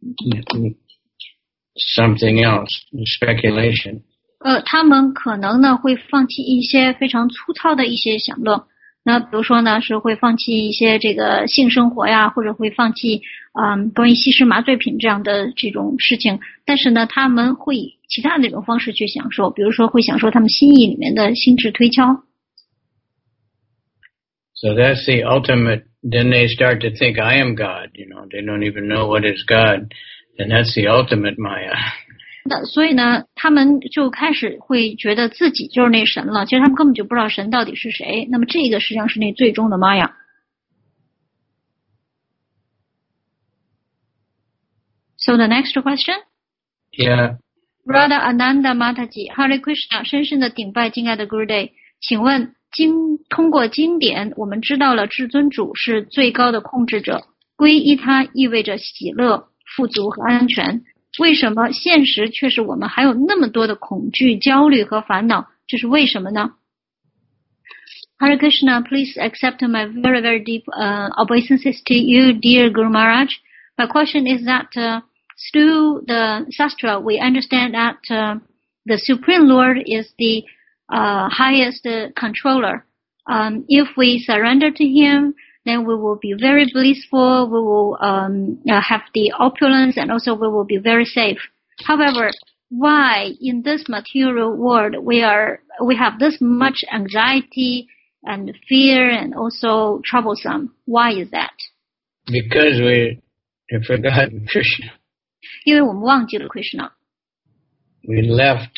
something else, speculation. 他们可能呢会放弃一些非常粗糙的一些享乐。那比如说呢，是会放弃一些这个性生活呀，或者会放弃关于吸食麻醉品这样的这种事情。但是呢，他们会以其他的那种方式去享受，比如说会享受他们心意里面的心智推敲。 So that's the ultimate. Then they start to think, I am God. They don't even know what is God. And that's the ultimate Maya. 那所以呢，他们就开始会觉得自己就是那神了。其实他们根本就不知道神到底是谁。那么这个实际上是那最终的Maya。So the next question? Yeah. Radha Ananda Mataji, Hare Krishna, 深深的顶拜敬爱的 Gurudev。请问通过经典，我们知道了至尊主是最高的控制者，皈依他意味着喜乐、富足和安全。为什么现实却是我们还有那么多的恐惧、焦虑和烦恼？这是为什么呢？ Hare Krishna, please accept my very, very deep obeisances to you, dear Guru Maharaj. My question is that through the Shastra, we understand that the Supreme Lord is the highest controller. If we surrender to Him, then we will be very blissful, we will have the opulence, and also we will be very safe. However, why in this material world we have this much anxiety and fear and also troublesome? Why is that? Because we have forgotten Krishna. 因为我们忘记了 Krishna. We left.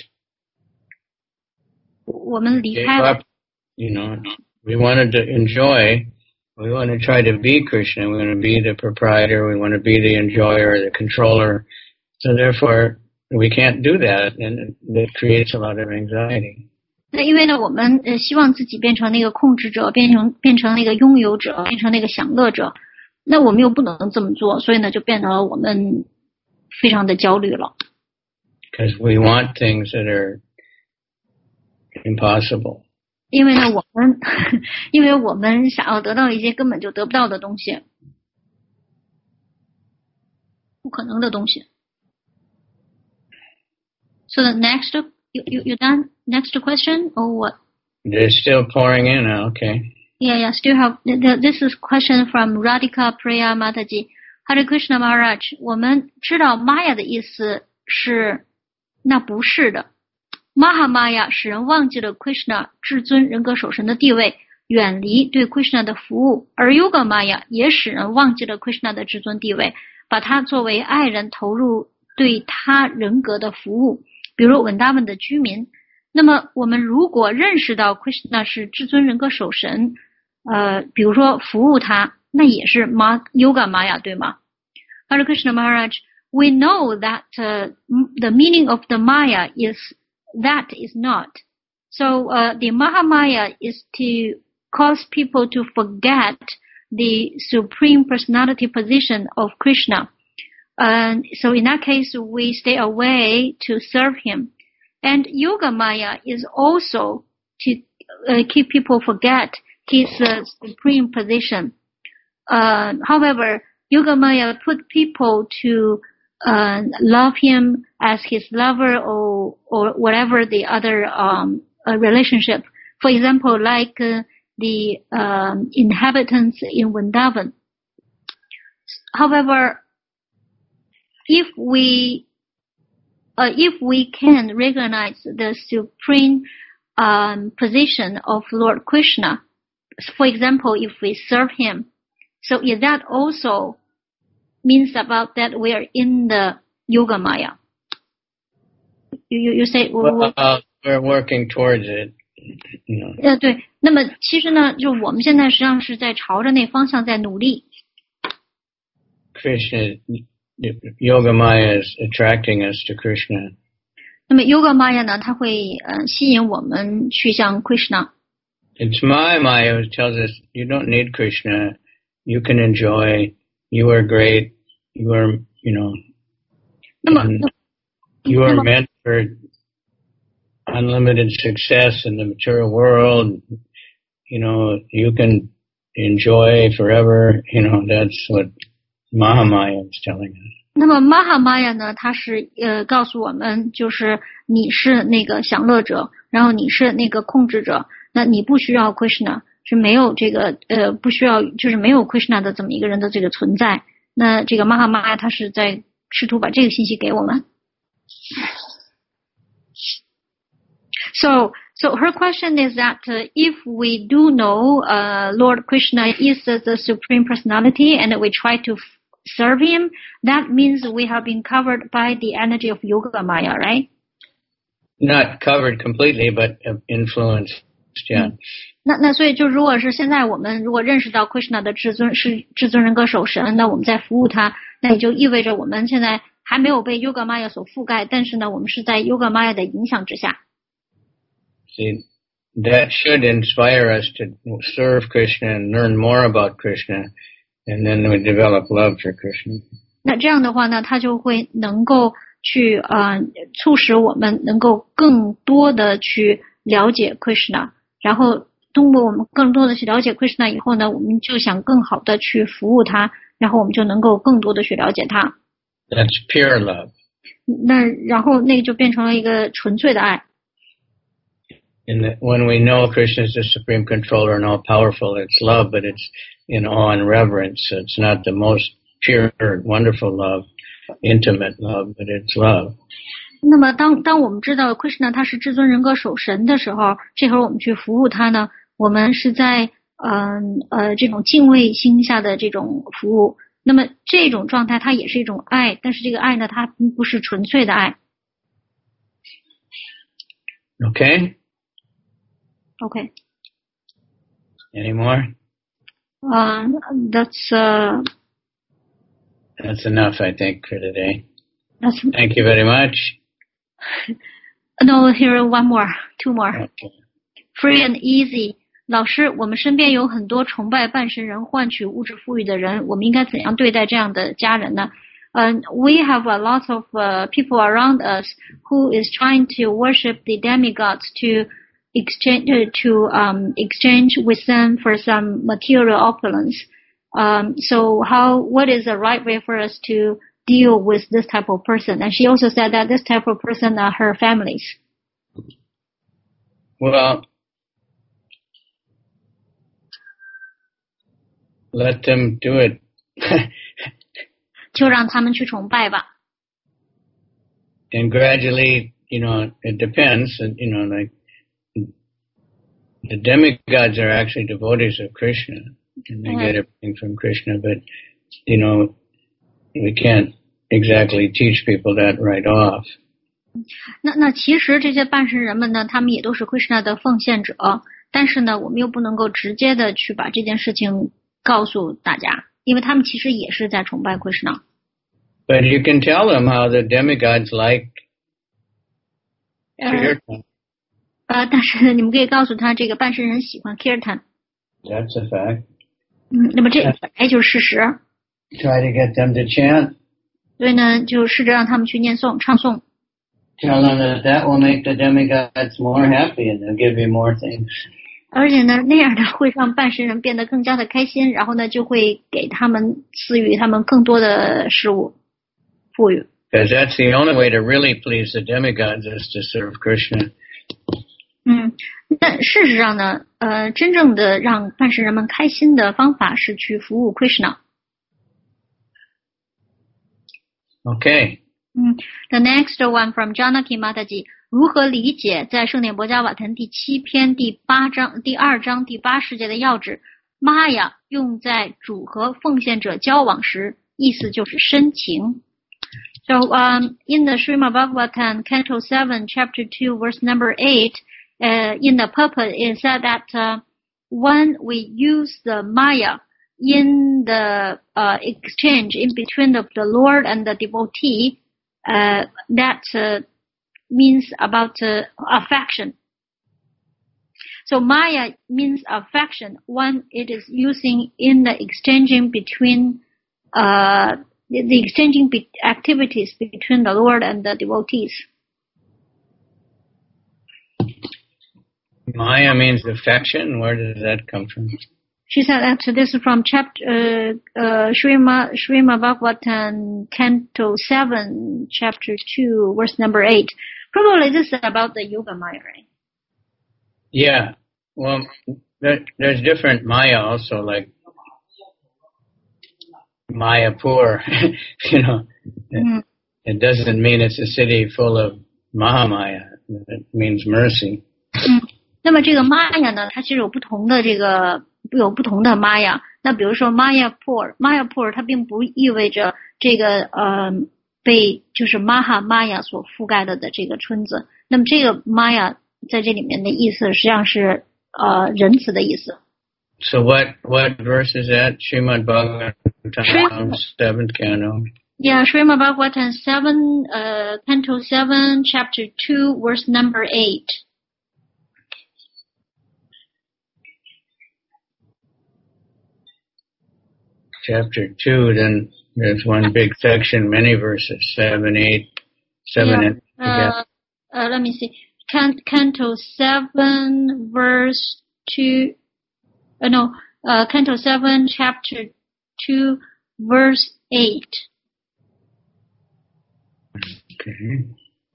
我们离开了。 We wanted to enjoy. We want to try to be Krishna. We want to be the proprietor. We want to be the enjoyer, the controller. So therefore, we can't do that, and that creates a lot of anxiety. 那因为呢，我们希望自己变成那个控制者，变成那个拥有者，变成那个享乐者。那我们又不能这么做，所以呢，就变得我们非常的焦虑了。 Because we want things that are impossible. 因为我们想要得到一些根本就得不到的东西，不可能的东西。So the next, you done? Next question or what? They're still pouring in. Okay. Yeah. Still have. This is question from Radhika Priya Mataji. Hare Krishna Maharaj. 我们知道 Maya 的意思是那不是的。Mahamaya 使人忘记了 Krishna 至尊人格守神的地位，远离对 Krishna 的服务，而 Yoga Maya 也使人忘记了 Krishna 的至尊地位，把他作为爱人投入对他人格的服务，比如稳达文的居民。那么我们如果认识到 Krishna 是至尊人格守神，比如说服务他，那也是 Yoga Maya 对吗？ Hare Krishna Maharaj, we know that the meaning of the Maya is that is not. So the Mahamaya is to cause people to forget the supreme personality position of Krishna. So in that case, we stay away to serve him. And Yoga Maya is also to keep people forget his supreme position. However, Yoga Maya put people to love him as his lover or whatever the other relationship. For example, like the inhabitants in Vrindavan. However, if we can recognize the supreme position of Lord Krishna, for example, if we serve him, So is that also means about that we are in the Yoga Maya? You say we're working towards it. 对，那么其实呢，就我们现在实际上是在朝着那方向在努力。 Krishna, Yoga Maya is attracting us to Krishna. 那么 Yoga Maya 呢，它会吸引我们去向 Krishna。 It's my Maya who tells us you don't need Krishna, you can enjoy, you are great, you are, 那么 you are meant for unlimited success in the material world. You can enjoy forever. That's what Mahamaya is telling us. 那么 Mahamaya 呢，它是告诉我们，就是你是那个享乐者，然后你是那个控制者，那你不需要 Krishna， 是没有这个不需要，就是没有 Krishna 的这么一个人的这个存在。那这个 Mahamaya 它是在试图把这个信息给我们。So her question is that if we do know Lord Krishna is the Supreme Personality and we try to serve him, that means we have been covered by the energy of Yoga Maya, right? Not covered completely, but influenced, yeah. 那所以就如果是现在我们如果认识到 Krishna 的至尊是至尊人格守神，那我们在服务他，那也就意味着我们现在还没有被 Yoga Maya 所覆盖，但是呢，我们是在 Yoga Maya 的影响之下。 See, that should inspire us to serve Krishna and learn more about Krishna, and then we develop love for Krishna. 那这样的话呢，它就会能够去促使我们能够更多的去了解 Krishna， 然后通过我们更多的去了解 Krishna 以后呢，我们就想更好的去服务他，然后我们就能够更多的去了解他。 That's pure love. 那然后那个就变成了一个纯粹的爱。 And when we know Krishna is the supreme controller and all powerful, it's love, but it's in awe and reverence. It's not the most pure, wonderful love, intimate love, but it's love. 那么当我们知道 Krishna 他是至尊人格守神的时候，这会儿我们去服务他呢，我们是在这种敬畏心下的这种服务。那么这种状态它也是一种爱，但是这个爱呢，它并不是纯粹的爱。 Okay? Okay. Any more? That's enough, I think, for today. Thank you very much. No, here one more, two more. Okay. Free and easy. 老师，我们身边有很多崇拜半神人换取物质富裕的人，我们应该怎样对待这样的家人呢？We have a lot of people around us who is trying to worship the demigods to exchange with them for some material opulence. So what is the right way for us to deal with this type of person? And she also said that this type of person are her families. Well, let them do it. 就让他们去崇拜吧。 And gradually, it depends, like the demigods are actually devotees of Krishna, and they get everything from Krishna, but, we can't exactly teach people that right off. 那其实这些半神人们呢，他们也都是 Krishna 的奉献者，但是呢，我们又不能够直接的去把这件事情告诉大家，因为他们其实也是在崇拜 Krishna。 But you can tell them how the demigods like Kirtan. 但是你们可以告诉他，这个半神人喜欢 Kirtan。 That's a fact. 那么这本来就是事实。 Try to get them to chant. 所以呢，就试着让他们去念诵、唱诵。 Tell them that will make the demigods more happy and they'll give you more things. 而且呢，那样的会让半神人变得更加的开心，然后呢，就会给他们赐予他们更多的事物，富裕。 Because that's the only way to really please the demigods is to serve Krishna. 但事实上呢，真正的让半神人们开心的方法是去服务 Krishna。 Okay. The next one from Janaki Mataji. 如何理解在圣典博迦瓦腾第7篇第2章第8世节的要旨？ Maya 用在主和奉献者交往时，意思就是深情。So in the Srimad Bhagavatam, Canto 7, Chapter 2, verse number 8, in the purport, it said that when we use the Maya in the exchange in between the Lord and the devotee, that means about affection. So Maya means affection when it is using in the exchanging between the exchanging activities between the Lord and the devotees. Maya means affection. Where does that come from? She said that this is from chapter Srimad Bhagavatam, Canto 7, Chapter 2, verse number 8. Probably this is about the Yoga Maya, right? Yeah. Well, there's different Maya also, like Mayapur. It doesn't mean it's a city full of Mahamaya. It means mercy. 那么这个 Maya 呢，它其实有不同的Maya。那比如说 Mayapur 它并不意味着这个被就是 Mahamaya 所覆盖的这个村子。那么这个 Maya 在这里面的意思实际上是仁慈的意思。 So what verse is that? Srimad Bhagavatam 7th Canto. Yeah, Srimad Bhagavatam 7, Canto 7, Chapter 2, verse number 8. Chapter 2, then there's one big section, many verses, 7, 8, 7, yeah, and let me see. Canto 7, verse 2, Canto 7, Chapter 2, verse 8. Okay.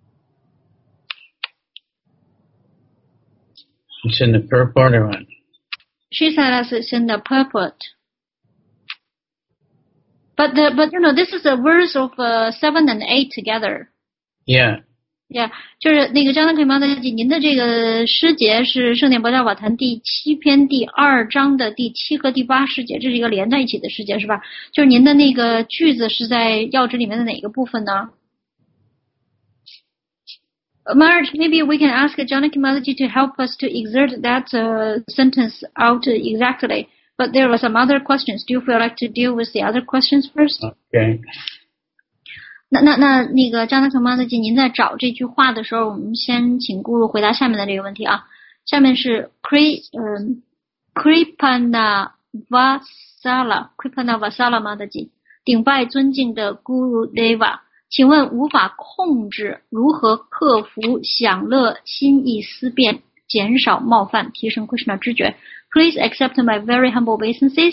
It's in the purport or what? She said it's in the purport. But this is a verse of 7 and 8 together. Yeah. Yeah, 就是那个张德奎妈的您的这个诗节是圣典博教法坛第7篇第2章的第7和第8诗节，这是一个连在一起的诗节是吧？就是您的那个句子是在要旨里面的哪个部分呢？Marge, maybe we can ask Janaki Mataji to help us to exert that sentence out exactly. But there are some other questions. Do you feel like to deal with the other questions first? Okay. 那个张大成妈的姐，您在找这句话的时候，我们先请顾入回答下面的这个问题啊。下面是 Kripana Vasala 妈的姐，顶拜尊敬的 Guru Deva， 请问无法控制如何克服享乐心意思辨，减少冒犯，提升 Krishna 知觉。Please accept my very humble obeisances.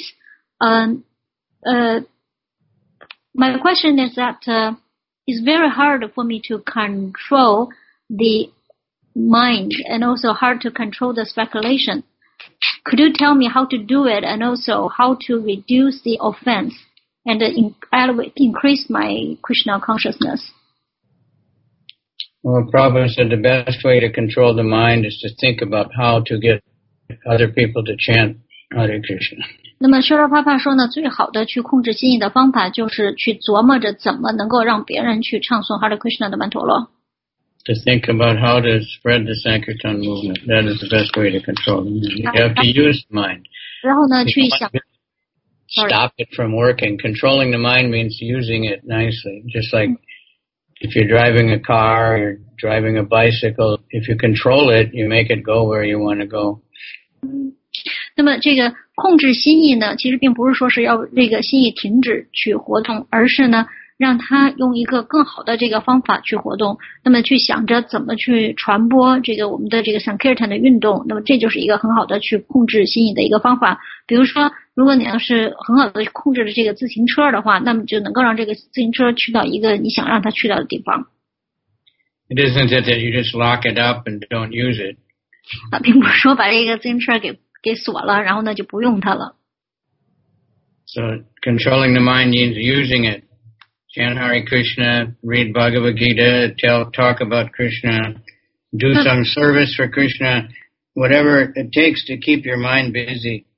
My question is that it's very hard for me to control the mind and also hard to control the speculation. Could you tell me how to do it and also how to reduce the offense and increase my Krishna consciousness? Well, Prabhupada said the best way to control the mind is to think about how to get other people to chant Hare Krishna. 那么舍罗帕帕说呢，最好的去控制心意的方法就是去琢磨着怎么能够让别人去唱诵 Hare Krishna 的曼陀罗。 To think about how to spread the Sankirtan movement. That is the best way to control the mind. You have to use the mind. 然后呢，去想 stop it from working. Controlling the mind means using it nicely. Just like if you're driving a car, you're driving a bicycle. If you control it, you make it go where you want to go. 那么这个控制心意呢，其实并不是说是要这个心意停止去活动，而是呢让它用一个更好的这个方法去活动。那么去想着怎么去传播这个我们的这个 Sankirtan 的运动，那么这就是一个很好的去控制心意的一个方法。比如说，如果你要是很好的控制了这个自行车的话，那么就能够让这个自行车去到一个你想让它去到的地方。 It isn't that you just lock it up and don't use it. 并不是说把这个自行车给锁了，然后呢就不用它了。 So controlling the mind means using it. Chant Hare Krishna, read Bhagavad Gita, talk about Krishna, do some service for Krishna, whatever it takes to keep your mind busy.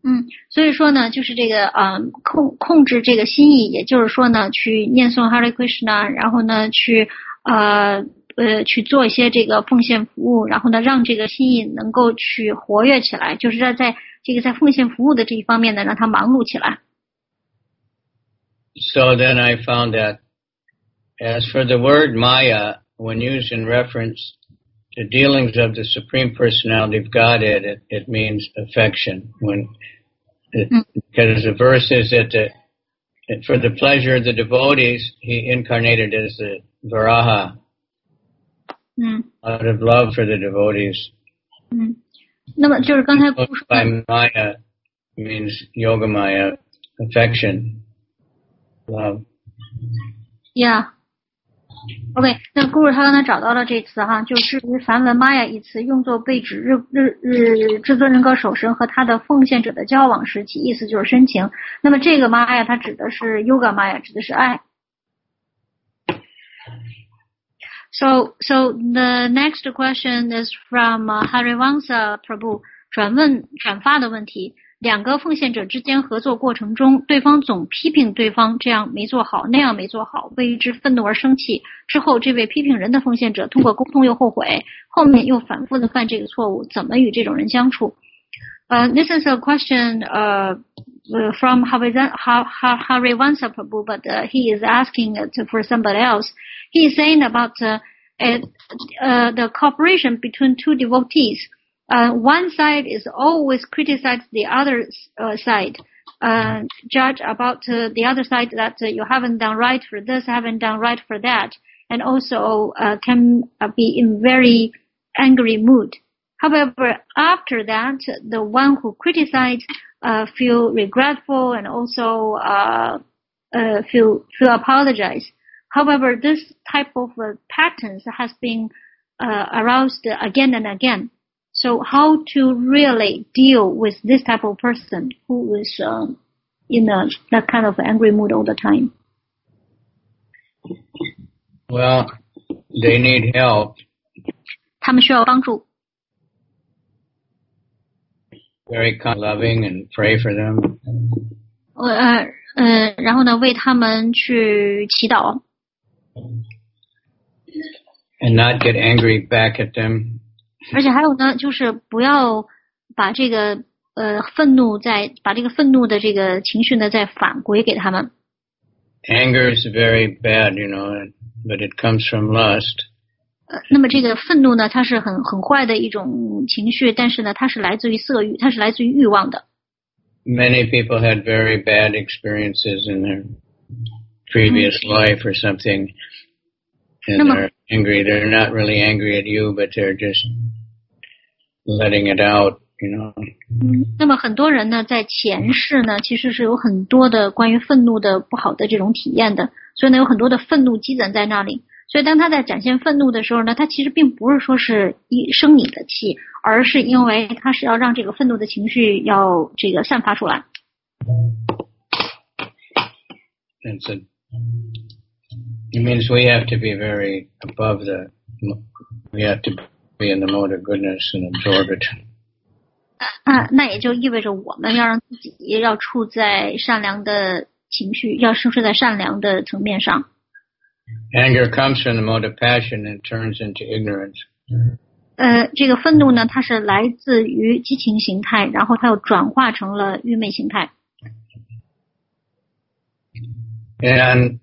所以说呢，就是这个控制这个心意，也就是说呢，去念诵 Hare Krishna， 然后呢去去做一些这个奉献服务，然后呢让这个心意能够去活跃起来，就是在奉献服务的这一方面呢，让它忙碌起来。 So then I found that as for the word Maya, when used in reference to dealings of the Supreme Personality of Godhead, it means affection. Because the verse is that for the pleasure of the devotees, he incarnated as the Varaha. Out of love for the devotees. 那么就是刚才姑说 by Maya means Yoga Maya, affection, love. Yeah. OK， 那姑姑他刚才找到了这词哈，就至于梵文 Maya 一词用作被指至尊人格守神和他的奉献者的交往时，其意思就是深情。那么这个 Maya 它指的是 Yoga Maya， 指的是爱。So the next question is from Harivansa Prabhu， 转发的问题。两个奉献者之间合作过程中，对方总批评对方这样没做好，那样没做好，为之愤怒而生气。之后，这位批评人的奉献者通过沟通又后悔，后面又反复的犯这个错误，怎么与这种人相处？This is a question from Harivansa Prabhu, but he is asking it for somebody else. He is saying about the cooperation between two devotees. One side is always criticize the other side, judge about the other side that you haven't done right for this, haven't done right for that, and also can be in very angry mood. However, after that, the one who criticized feel regretful and also feel apologize. However, this type of patterns has been aroused again and again. So how to really deal with this type of person who is in that kind of angry mood all the time? Well, they need help. 他们需要帮助。 Very loving and pray for them. 然后呢，为他们去祈祷。 And not get angry back at them. 而且还有呢，就是不要把这个愤怒把这个愤怒的这个情绪呢再反归给他们。 Anger is very bad, but it comes from lust. 那么这个愤怒呢，它是很坏的一种情绪，但是呢，它是来自于色欲，它是来自于欲望的。 Many people had very bad experiences in their previous life or something, and they're angry. They're not really angry at you, but they're just letting it out, 那么很多人呢，在前世呢，其实是有很多的关于愤怒的不好的这种体验的，所以呢，有很多的愤怒积攒在那里。所以当他在展现愤怒的时候呢，他其实并不是说是生你的气，而是因为他是要让这个愤怒的情绪要这个散发出来。 It means we have to be very above we have to be in the mode of goodness and absorb it. 那也就意味着我们要让自己要处在善良的情绪，要处在善良的层面上。 Anger comes from the mode of passion and turns into ignorance. 这个愤怒呢，它是来自于激情形态，然后它又转化成了愚昧形态。 And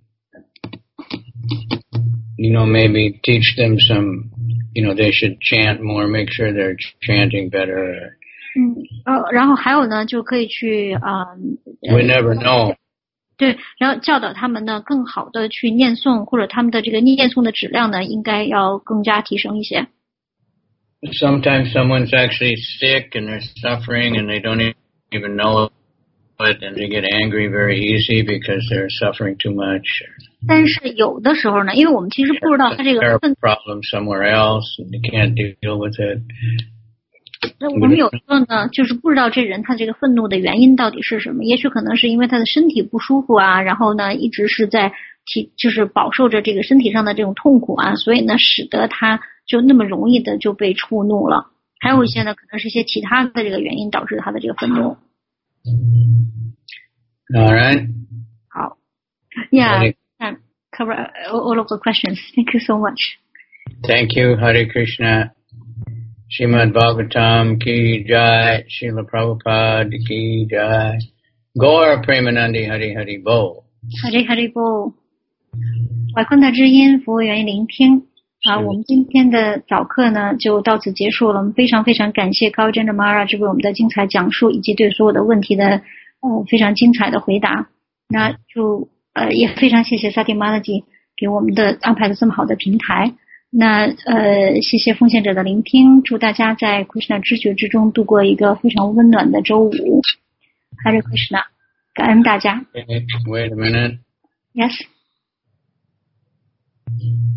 maybe teach them some, they should chant more, make sure they're chanting better. 然后还有呢，就可以去 We never know. 对，然后教导他们呢，更好的去念诵，或者他们的这个念诵的质量呢，应该要更加提升一些。 Sometimes someone's actually sick and they're suffering and they don't even know it, and they get angry very easy because they're suffering too much. 但是有的时候呢，因为我们其实不知道他这个 problem somewhere else and they can't deal with it. 我们有时候呢，就是不知道这人他这个愤怒的原因到底是什么，也许可能是因为他的身体不舒服啊，然后呢一直是在就是饱受着这个身体上的这种痛苦啊，所以呢使得他就那么容易的就被触怒了。还有一些呢，可能是一些其他的这个原因导致他的这个愤怒。 All right. 好 Yeah, cover all of the questions. Thank you so much. Thank you. Hare Krishna. Srimad Bhagavatam ki jai. Srila Prabhupada ki jai. Gaur Premanandi Hari Hari Bol. Hari Hari Bol. 怀坤的知音，服务员聆听。我们今天的早课呢就到此结束了。我们非常非常感谢高真的 Maharaj 为我们的精彩讲述，以及对所有的问题的非常精彩的回答。那就也非常谢谢 Sati Malaji 给我们的安排的这么好的平台。那谢谢奉献者的聆听，祝大家在 Krishna 知觉之中度过一个非常温暖的周五。Hare Krishna， 感恩大家。 Wait a minute. Yes.